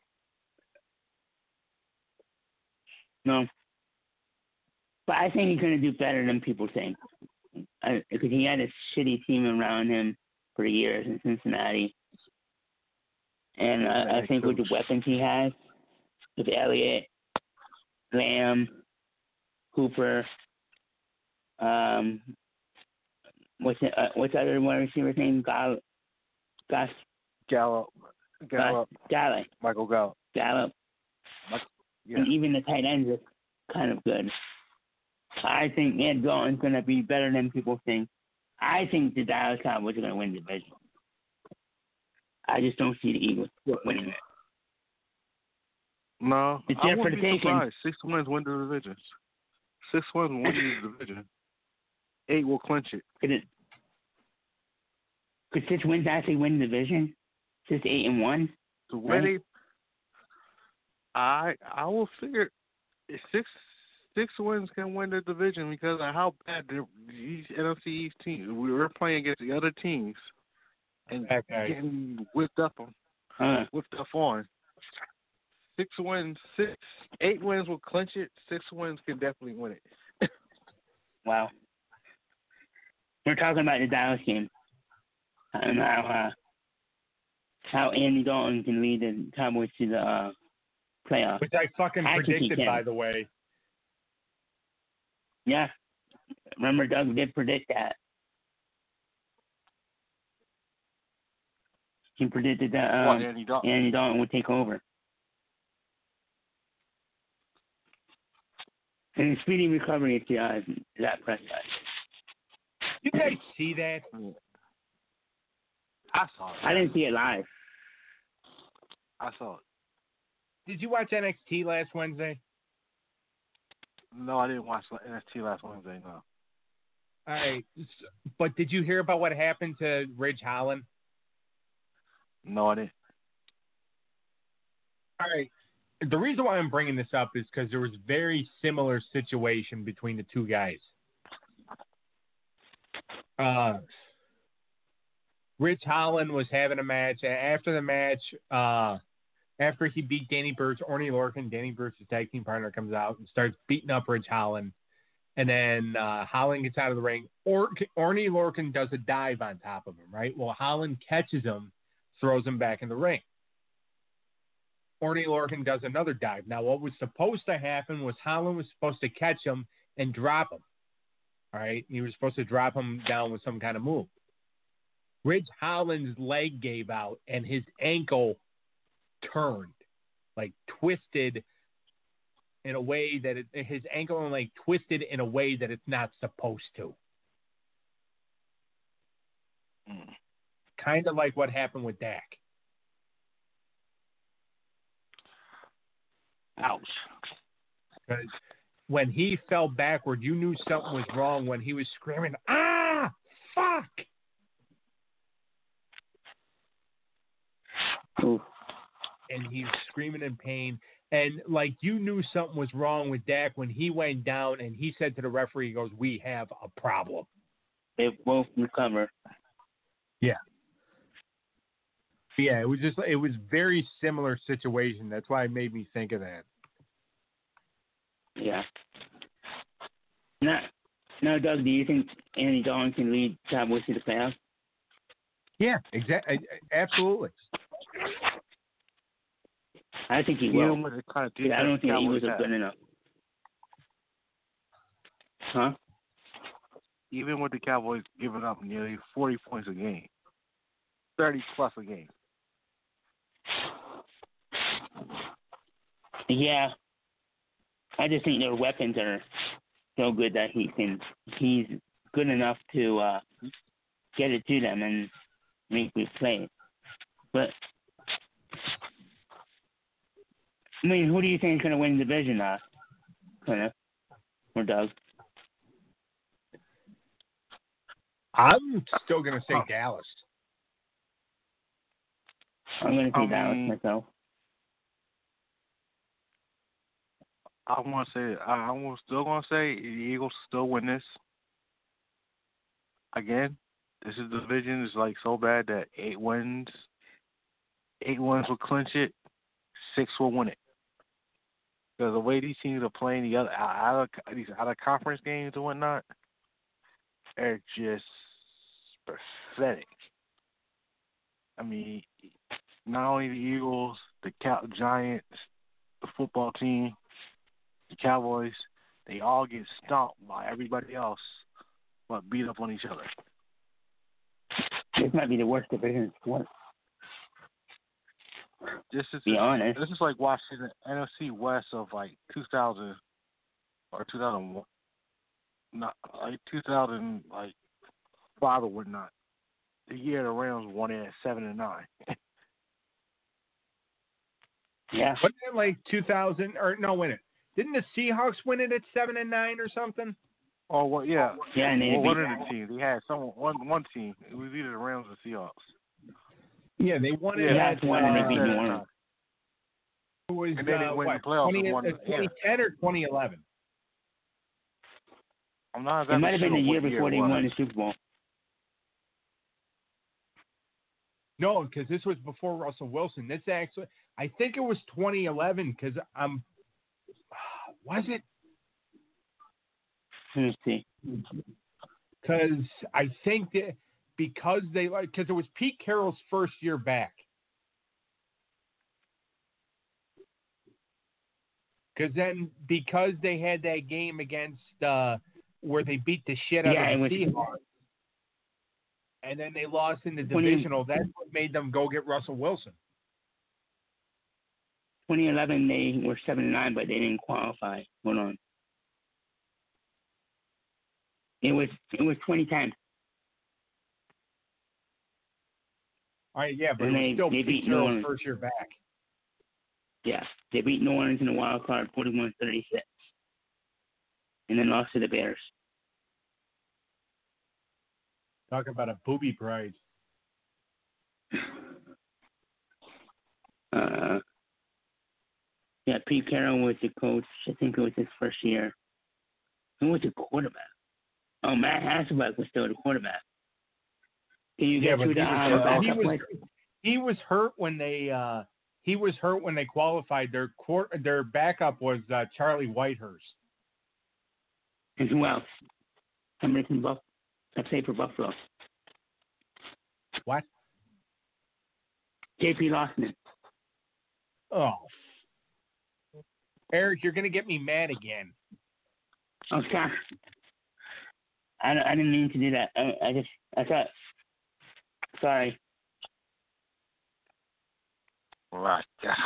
No. But I think he's going to do better than people think. Because he had a shitty team around him for years in Cincinnati. And I think with the weapons he has, with Elliott, Lamb, Hooper, what's the other one receiver's name? Gallup. Michael Gallup. Yeah. And even the tight ends are kind of good. I think Ed Dalton's going to be better than people think. I think the Dallas Cowboys are going to win the division. I just don't see the Eagles winning it. No, it's I wouldn't be surprised. 6 wins win the division. 6 wins win the division. 8 will clinch it. Could 6 wins actually win the division? Just 8-1. The way they, I will figure 6 wins can win the division because of how bad these NFC East teams. We were playing against the other teams and getting whipped up on. 8 wins will clinch it. 6 wins can definitely win it. Wow. We're talking about the Dallas game. I don't know how Andy Dalton can lead the Cowboys to the playoffs. Which I fucking predicted, by the way. Yeah. Remember, Doug did predict that. He predicted that Andy Dalton would take over. And a speedy recovery if that Prescott. You guys see that? I saw it. I didn't see it live. I saw it. Did you watch NXT last Wednesday? No, I didn't watch NXT last Wednesday, no. All right. But did you hear about what happened to Ridge Holland? No, I didn't. All right. The reason why I'm bringing this up is because there was a very similar situation between the two guys. Ridge Holland was having a match. After the match, after he beat Danny Burch, Orny Lorcan, Danny Burch's tag team partner, comes out and starts beating up Ridge Holland. And then Holland gets out of the ring. Orny Lorcan does a dive on top of him, right? Well, Holland catches him, throws him back in the ring. Orny Lorcan does another dive. Now, what was supposed to happen was Holland was supposed to catch him and drop him. All right? He was supposed to drop him down with some kind of move. Ridge Holland's leg gave out, and his ankle turned, like twisted in a way that his ankle and leg twisted in a way that it's not supposed to. Kind of like what happened with Dak. Ouch. Because when he fell backward, you knew something was wrong when he was screaming, "Ah, fuck!" Ooh. And he's screaming in pain. And, like, you knew something was wrong with Dak when he went down and he said to the referee, he goes, "We have a problem." They both recover. Yeah. Yeah, it was very similar situation. That's why it made me think of that. Yeah. Now, Doug, do you think Andy Dalton can lead Cowboys to the playoffs? Yeah, exactly. Absolutely. I think he will. I don't think the Eagles are good enough. Huh? Even with the Cowboys giving up nearly 40 points a game, 30 plus a game. Yeah. I just think their weapons are so good that he's good enough to get it to them and make me play. But I mean, who do you think is going to win the division? Kind of. Or Doug. I'm still going to say Dallas. I'm going to say Dallas myself. I'm still gonna say the Eagles still win this. Again, this is the division is like so bad that 8 wins will clinch it, 6 will win it. Because the way these teams are playing the other these out of conference games and whatnot, they're just pathetic. I mean, not only the Eagles, the Giants, the football team, the Cowboys, they all get stomped by everybody else, but beat up on each other. This might be the worst division in sports. This is like watching the NFC West of like 2000 or 2001, not like 2005 or whatnot. The year the Rams won it at 7-9. Yeah. Wasn't it like 2000 or no? Win it. Didn't the Seahawks win it at 7-9 or something? Oh well, yeah. Yeah, and well, one of the teams they had one team. It was either the Rams or the Seahawks. Yeah, they won it. Yeah, at, one and they beat New Orleans. It was and then they went the playoffs 2010 or 2011? I'm not It exactly might have been sure the year what before they won the Super Bowl. No, because this was before Russell Wilson. This actually, I think it was 2011. Because was it? Let's see. Because I think that because it was Pete Carroll's first year back. Because they had that game against where they beat the shit out of the Seahawks, and then they lost in the divisional. That's what made them go get Russell Wilson. 2011, they were 7-9, but they didn't qualify. Hold on. It was 2010. All right, yeah, but and it was still they Pete beat New Carroll's Orleans. first year back. Yeah, they beat New Orleans in the wild card, 41-36, and then lost to the Bears. Talk about a booby prize. Yeah, Pete Carroll was the coach. I think it was his first year. Who was the quarterback? Oh, Matt Hasselbeck was still the quarterback. Can you get through the backup list? He was hurt when they qualified. Their backup was Charlie Whitehurst. And who else? Somebody from for Buffalo. What? J.P. Losman. Oh, Eric, you're gonna get me mad again. Oh, sorry. I didn't mean to do that. I thought. Sorry. Right.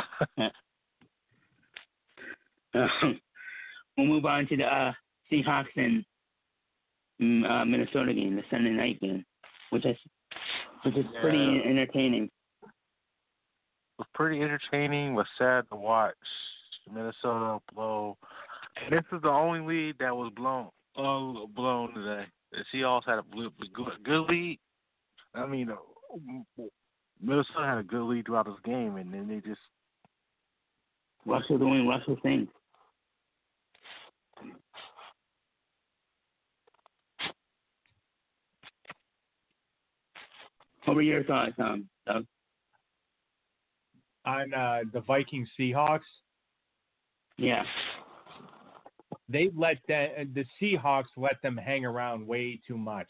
We'll move on to the Seahawks and Minnesota game, the Sunday night game, which is pretty entertaining. It was pretty entertaining, but sad to watch. Minnesota blow. And this is the only lead that was blown today. The Seahawks had a good lead. I mean, Minnesota had a good lead throughout this game, and then they just Russell doing Russell things. What were your thoughts, Doug? On the Vikings Seahawks? Yeah. The Seahawks let them hang around way too much.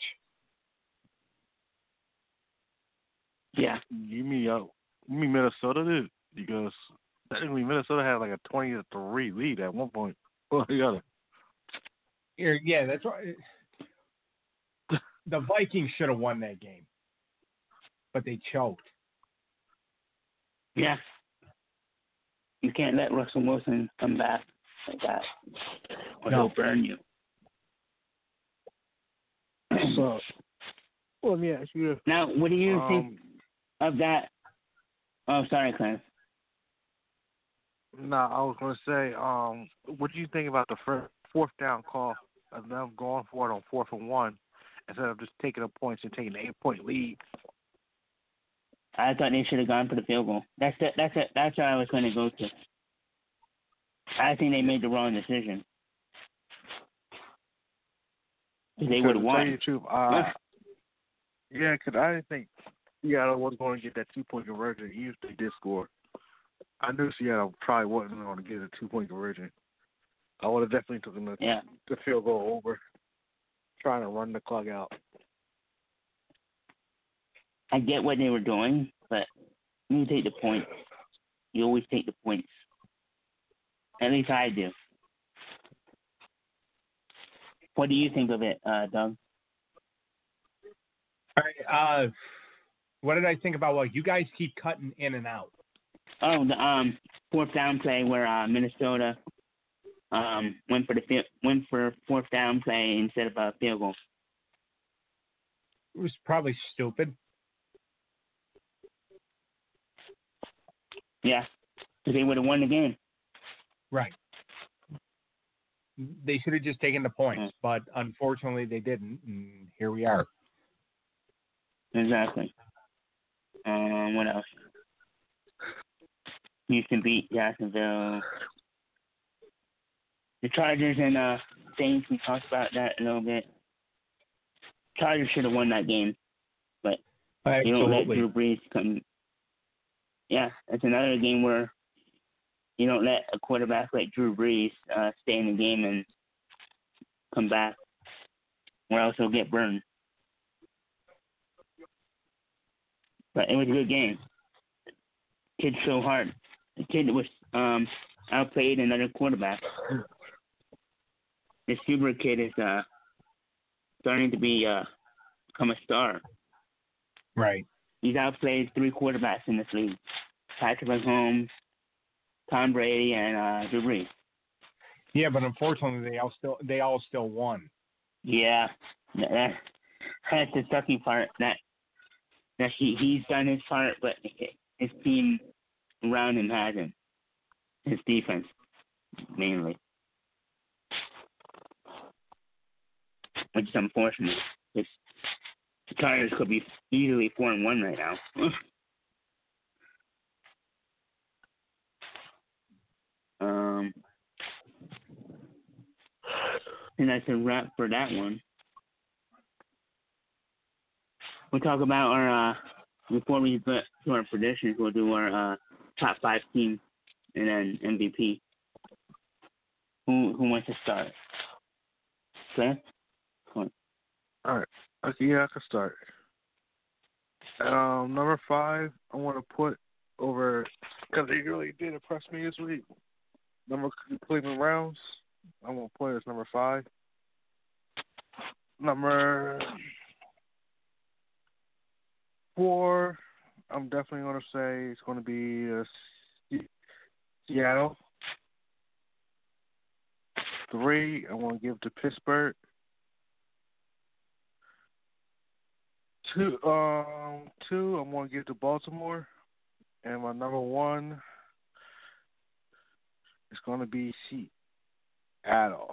Yeah. You mean Minnesota did? Because technically Minnesota had like a 20-3 lead at one point. Well, yeah, that's right. The Vikings should have won that game, but they choked. Yeah. You can't let Russell Wilson come back like that, or he'll burn you. So, well, let me ask you this. Now, what do you think of that? Oh, sorry, Clarence. No, I was gonna say, what do you think about the fourth down call of them going for it on 4th and 1 instead of just taking the points and taking the 8-point lead? I thought they should have gone for the field goal. That's what I was going to go to. I think they made the wrong decision. They would have won. To tell you the truth, yeah, because I didn't think Seattle was going to get that 2-point conversion even if they did score. I knew Seattle probably wasn't going to get a 2-point conversion. I would have definitely taken the field goal over, trying to run the clock out. I get what they were doing, but you take the points. You always take the points. At least I do. What do you think of it, Doug? All right. What did I think about? Well, you guys keep cutting in and out. Oh, the fourth down play where Minnesota went for fourth down play instead of a field goal. It was probably stupid. Yeah, because they would have won the game. Right. They should have just taken the points, but unfortunately they didn't, and here we are. Exactly. What else? Houston beat Jacksonville. The Chargers and Saints, we talked about that a little bit. Chargers should have won that game, but you don't let Drew Brees come. Yeah, it's another game where you don't let a quarterback like Drew Brees stay in the game and come back, or else he'll get burned. But it was a good game. Kid's so hard. The kid was outplayed another quarterback. This Huber kid is starting to become a star. Right. He's outplayed 3 quarterbacks in this league: Patrick Mahomes, Tom Brady, and Drew Brees. Yeah, but unfortunately, they all still won. Yeah, that's the sucky part. That he's done his part, but his team around him hasn't. His defense, mainly, which is unfortunate. The Chargers could be easily 4-1 right now. And that's a wrap for that one. We'll talk about our before we get to our predictions. We'll do our top 5 teams and then MVP. Who wants to start? Okay. All right. Okay, yeah, I can start. Number 5, I want to put over because they really did impress me this week. Number Cleveland Browns. I'm gonna put it as number 5. Number 4, I'm definitely gonna say it's gonna be Seattle. 3, I want to give to Pittsburgh. 2, I'm gonna give to Baltimore, and my number 1 is gonna be Seattle.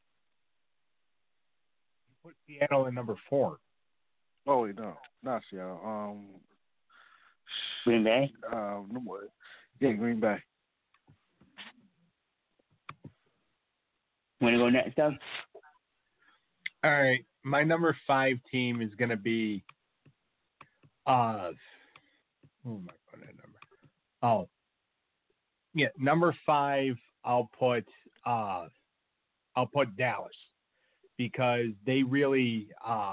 Put Seattle in number 4. Oh wait, no, not Seattle. Green Bay. Yeah, Green Bay. Want to go next, Doug? All right, my number 5 team is going to be. Oh my god, that number. Oh, yeah, number 5. I'll put Dallas because they really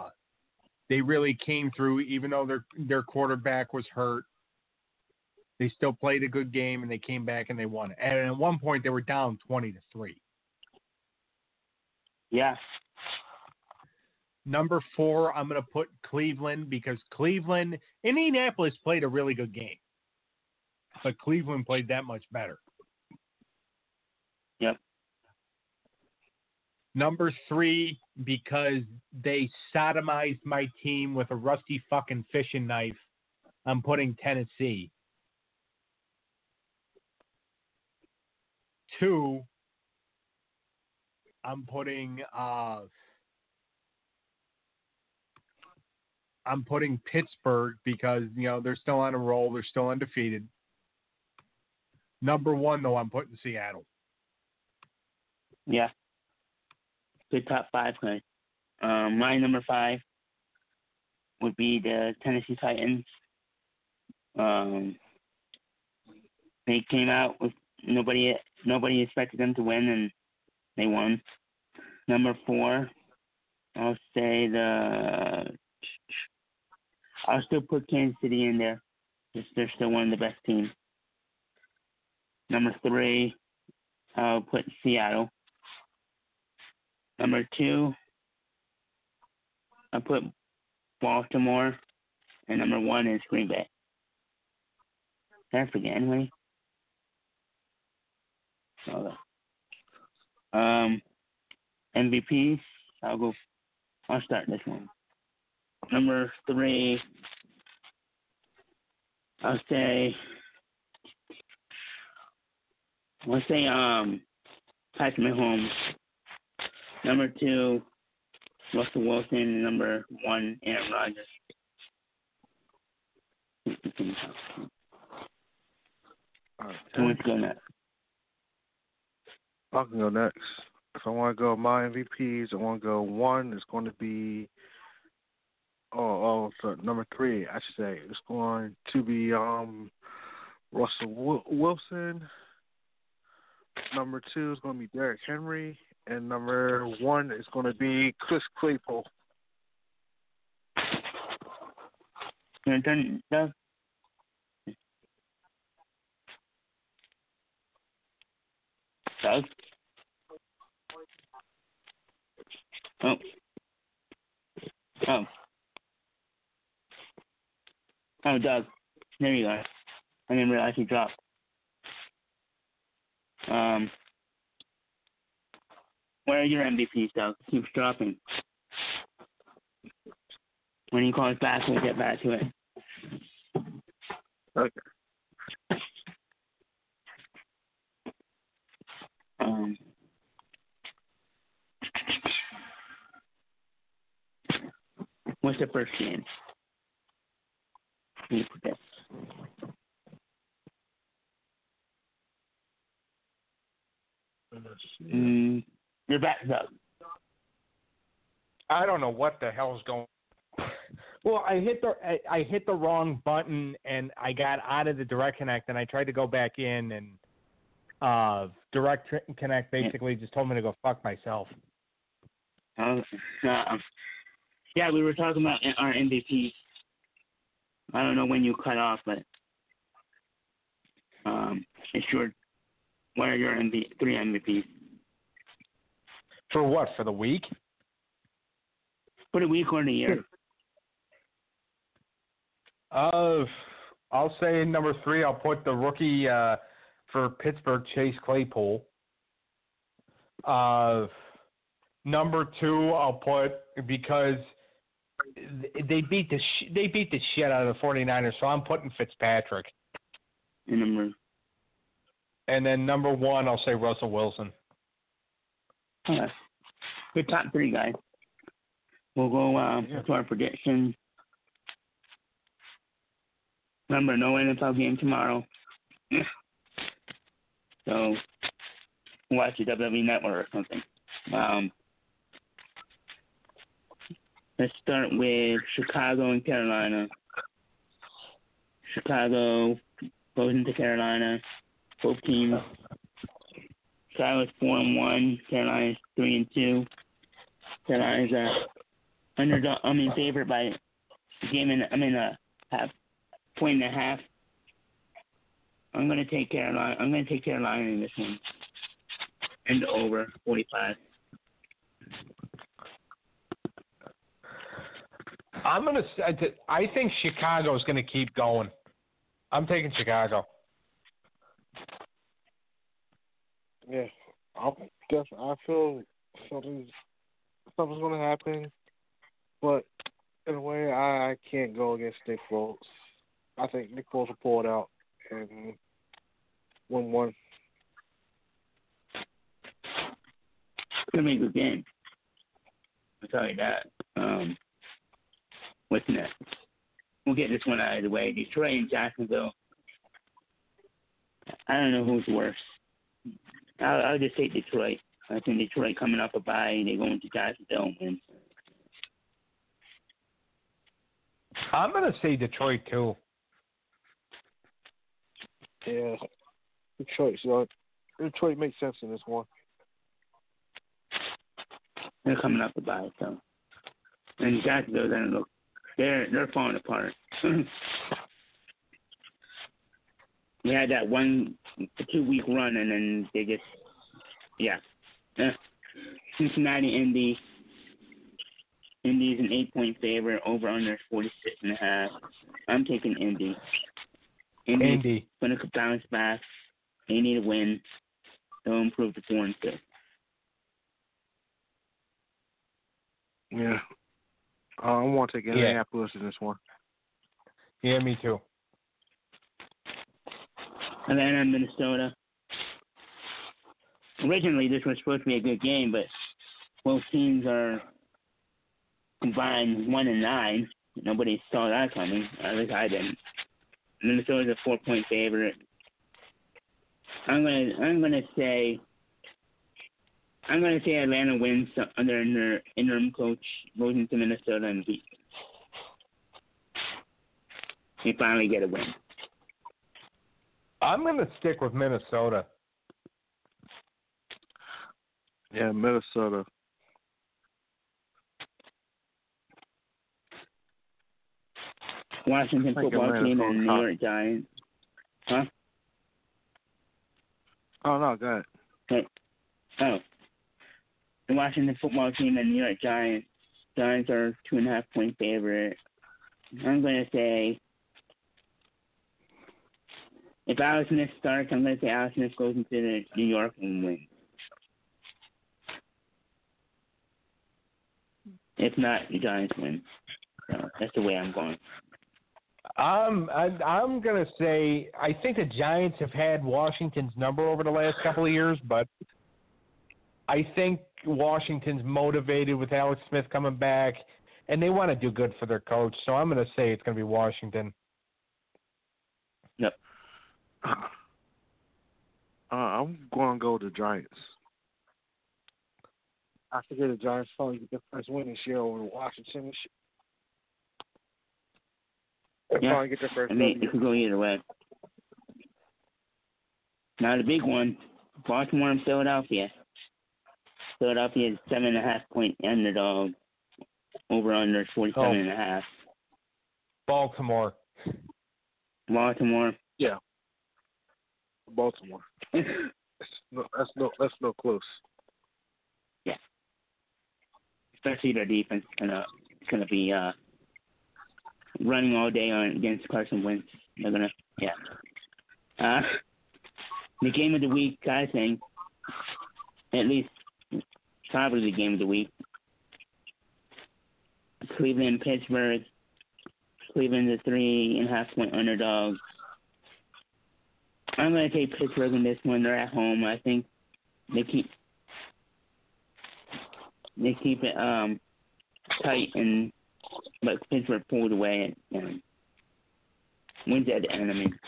came through, even though their quarterback was hurt. They still played a good game and they came back and they won. And at one point they were down 20-3. Yeah. Number 4, I'm going to put Cleveland because Indianapolis played a really good game, but Cleveland played that much better. Yep. Number 3, because they sodomized my team with a rusty fucking fishing knife, I'm putting Tennessee. 2, I'm putting Pittsburgh because, they're still on a roll. They're still undefeated. Number 1, though, I'm putting Seattle. Yeah. Good top 5 guys. My number 5 would be the Tennessee Titans. They came out with nobody expected them to win, and they won. Number 4, I'll still put Kansas City in there. They're still one of the best teams. Number 3, I'll put Seattle. Number 2, I'll put Baltimore. And number 1 is Green Bay. Did I forget anybody? Okay. MVPs, I'll start this one. Number 3, I'll say Patrick Mahomes. Number 2, Russell Wilson. And number 1, Aaron Rodgers. Who wants to go next? I can go next. If I want to go my MVPs, I want to go 1. It's going to be number 3, I should say. It's going to be Russell Wilson. Number 2 is going to be Derrick Henry, and number 1 is going to be Chris Claypool. Your turn, Doug. Doug? Oh. Oh, Doug. There you are. I didn't realize he dropped. Where are your MVPs, Doug? Keeps dropping. When he calls back, we'll get back to it. Okay. What's the first game? Let me put this. You're back, Doug. I don't know what the hell's going on. Well, I hit the wrong button and I got out of the Direct Connect and I tried to go back in and Direct Connect basically just told me to go fuck myself. Yeah, we were talking about our MVP. I don't know when you cut off, but what are your 3 MVPs? For what? For the week? For the week or the year? I'll say number 3. I'll put the rookie for Pittsburgh, Chase Claypool. Number 2, I'll put because they beat the shit out of the 49ers, so I'm putting Fitzpatrick. And then number 1, I'll say Russell Wilson. Okay. Good top 3, guys. We'll go to our predictions. Remember, no NFL game tomorrow. So, watch the WWE Network or something. Let's start with Chicago and Carolina. Chicago goes into Carolina. Both teams. Chicago's 4-1. Carolina's 3-2. Carolina's favorite by point and a half. I'm gonna take Carolina. I'm gonna take Carolina in this one. And over 45. I think Chicago's gonna keep going. I'm taking Chicago. Yeah, I feel something's going to happen, but in a way, I can't go against Nick Foles. I think Nick Foles will pull it out and win one. gonna be a good game. I'll tell you that. What's next? We'll get this one out of the way. Detroit and Jacksonville. I don't know who's worse. I'll just say Detroit. I think Detroit coming off a bye, they go into Jacksonville and win. I'm going to say Detroit, too. Yeah, Detroit. So Detroit makes sense in this one. They're coming off a bye, so. And Jacksonville doesn't look. They're falling apart. We had that 2-week run, and then they just, Cincinnati, Indy. Indy's an 8-point favorite. Over under 46.5. I'm taking Indy. Indy's going to bounce back. They need a win. They'll improve to 4-6. Yeah. I want to take Indianapolis in this one. Yeah, me too. Atlanta and Minnesota. Originally, this was supposed to be a good game, but both teams are combined 1-9. Nobody saw that coming. At least I didn't. Minnesota's a 4-point favorite. I'm gonna say Atlanta wins under their interim coach, goes into Minnesota and beats them. They finally get a win. I'm going to stick with Minnesota. Yeah, Minnesota. Washington football team and New York Giants. Huh? Oh, no, go ahead. The Washington football team and New York Giants. Giants are 2.5-point favorite. I'm going to say, if Alex Smith starts, I'm going to say Alex Smith goes into New York and wins. If not, the Giants win. So that's the way I'm going. I'm going to say I think the Giants have had Washington's number over the last couple of years, but I think Washington's motivated with Alex Smith coming back, and they want to do good for their coach. So I'm going to say it's going to be Washington. Yep. I'm going to go with the Giants. I figure the Giants finally get their first win this year over Washington. Finally get their first win. It could go either way. Now the big one, Baltimore and Philadelphia. Philadelphia is 7.5-point underdog. Over under 47.5. Baltimore. Yeah. Baltimore. That's no close. Yeah. Especially their defense is gonna be running all day against Carson Wentz. They're gonna the game of the week, I think, at least probably the game of the week. Cleveland, Pittsburgh. Cleveland's a 3.5-point underdog. I'm going to take Pittsburgh in this one. They're at home. I think they keep it tight, but Pittsburgh pulled away and wins at the end. I mean,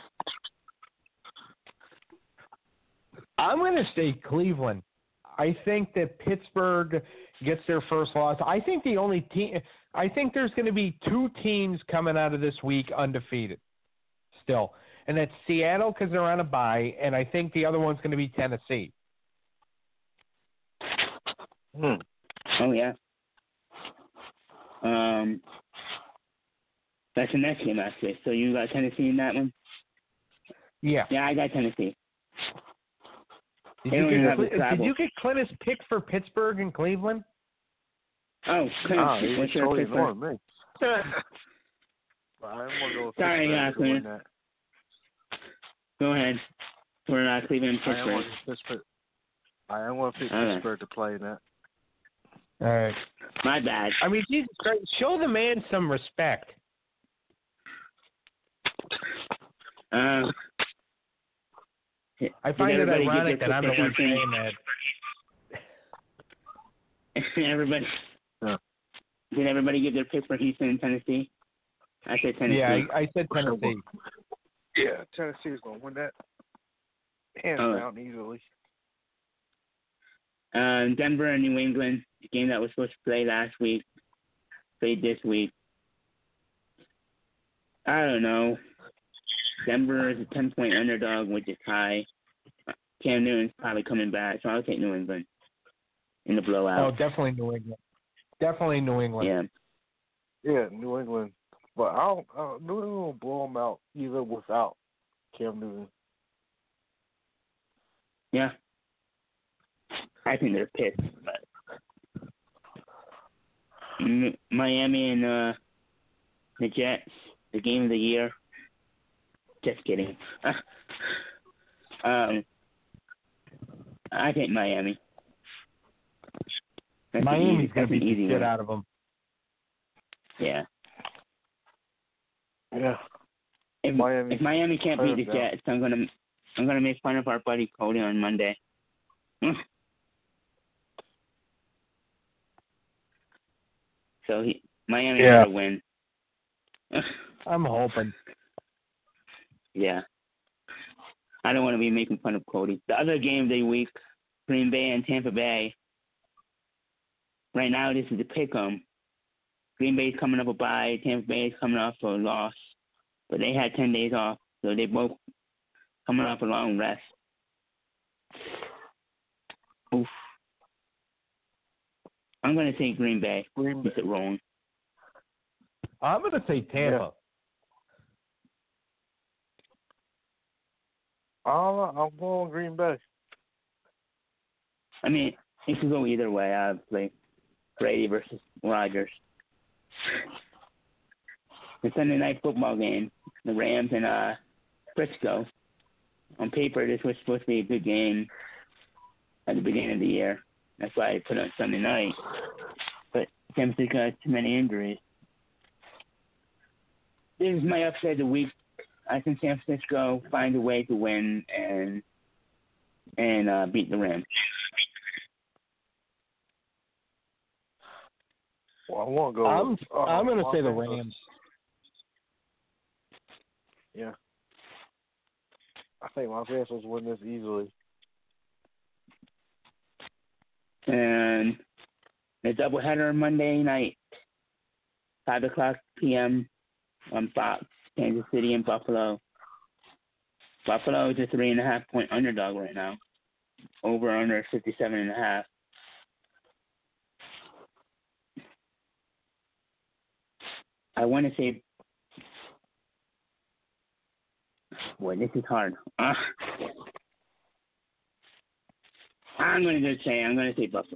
I'm going to say Cleveland. I think that Pittsburgh gets their first loss. I think there's going to be 2 teams coming out of this week undefeated still. And that's Seattle because they're on a bye, and I think the other one's going to be Tennessee. Oh, yeah. That's the next game, actually. So you got Tennessee in that one? Yeah. Yeah, I got Tennessee. Did you get Clintus pick for Pittsburgh and Cleveland? Oh, Clintus. What's your pick for? Me. I'm going to go with Sorry, Pittsburgh. Clintus. Go ahead. For Cleveland and Pittsburgh. I am going to pick Pittsburgh to play in that. All right. My bad. I mean, Jesus Christ, show the man some respect. I find it ironic that I'm the one saying that. everybody. Yeah. Did everybody get their pick for Houston and Tennessee? I said Tennessee. Yeah, I said Tennessee. Yeah, Tennessee's going to win that. Hands down easily. Denver and New England, the game that was supposed to play last week, played this week. I don't know. Denver is a 10-point underdog, which is high. Cam Newton's probably coming back, so I'll take New England in the blowout. Oh, definitely New England. Definitely New England. Yeah. Yeah, New England. But New England will blow them out either without Cam Newton. Yeah. I think they're pissed, but Miami and the Jets, the game of the year. Just kidding. I think Miami. Miami's going to beat the shit out of them. Yeah. Yeah. If Miami can't beat the down. Jets, I'm gonna make fun of our buddy Cody on Monday. So Miami got to win. I'm hoping. Yeah. I don't want to be making fun of Cody. The other game of the week, Green Bay and Tampa Bay. Right now, this is the pick-em. Green Bay's coming up a bye. Tampa Bay's coming off a loss. But they had 10 days off, so they both coming off a long rest. Oof. I'm going to say Green Bay. Is it wrong? I'm going to say Tampa. Yeah. I'm going Green Bay. I mean, it could go either way, obviously. Brady versus Rodgers. The Sunday night football game, the Rams and Frisco. On paper, this was supposed to be a good game at the beginning of the year. That's why I put it on Sunday night. But San Francisco has too many injuries. This is my upset of the week. I think San Francisco finds a way to win and beat the Rams. Well, I want to go. I'm going to say the Rams. Yeah. I think Los Angeles win this easily. And the doubleheader Monday night, 5 o'clock p.m. on Fox, Kansas City and Buffalo. Buffalo is a 3.5-point underdog right now. Over under 57.5. I want to say, boy, this is hard. I'm going to say Buffalo.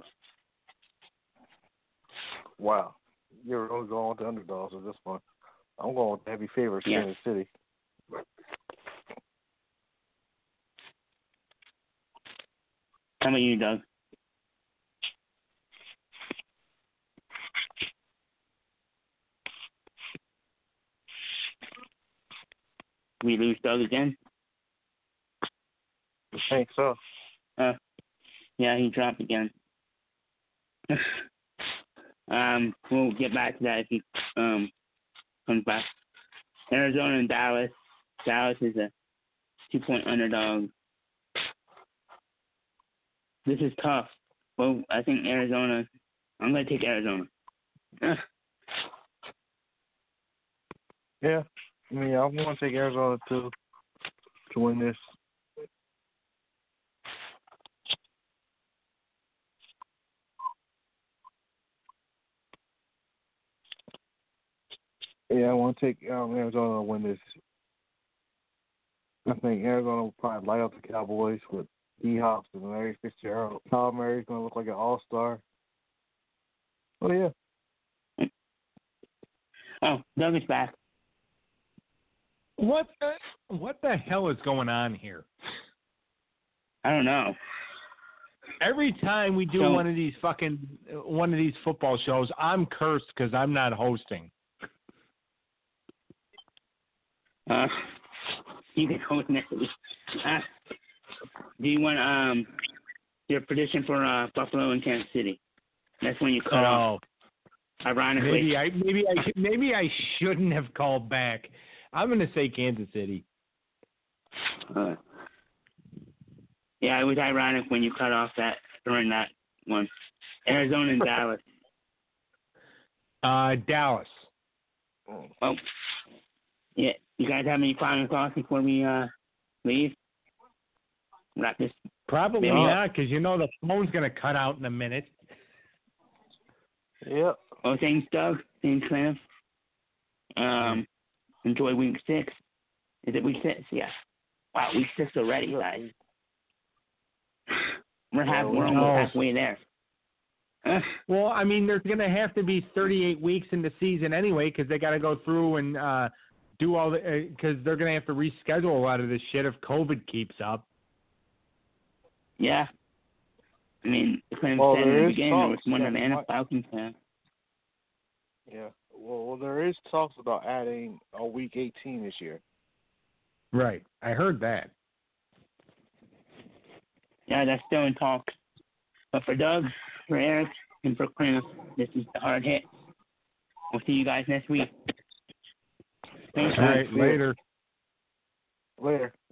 Wow. You're really going with the underdogs at this point. I'm going with the heavy favorites, Yeah. Kansas City. How about you, Doug? We lose Doug again? I think so. Yeah, he dropped again. We'll get back to that if he comes back. Arizona and Dallas. Dallas is a 2-point underdog. This is tough. Well, I think Arizona. I'm going to take Arizona. Yeah. I mean, I want to take Arizona to win this. Yeah, I want to take Arizona to win this. I think Arizona will probably light up the Cowboys with D-Hops and Larry Fitzgerald. Kyle Murray's going to look like an all-star. Oh, yeah. Oh, Doug is back. What the hell is going on here? I don't know. Every time we do one of these football shows, I'm cursed because I'm not hosting. You can host next week. Do you want your prediction for Buffalo and Kansas City? That's when you cut off. Ironically. Maybe I shouldn't have called back. I'm going to say Kansas City. Yeah, it was ironic when you cut off during that one. Arizona and Dallas. Dallas. Oh, yeah. You guys have any final thoughts before we leave? Wrap this. Probably not, because the phone's going to cut out in a minute. Yep. Oh, thanks, Doug. Thanks, Cliff. Enjoy week 6. Is it week 6? Yeah. Wow, week 6 already, guys. We're almost halfway there. Well, I mean, there's going to have to be 38 weeks in the season anyway, because they got to go through and do all the because they're going to have to reschedule a lot of this shit if COVID keeps up. Yeah. I mean, Cliff said in the beginning there was one Atlanta Falcons fan. Yeah. Well, there is talks about adding a week 18 this year. Right. I heard that. Yeah, that's still in talks. But for Doug, for Eric, and for Cliff, this is the hard hit. We'll see you guys next week. Thanks. All right. Later. Later.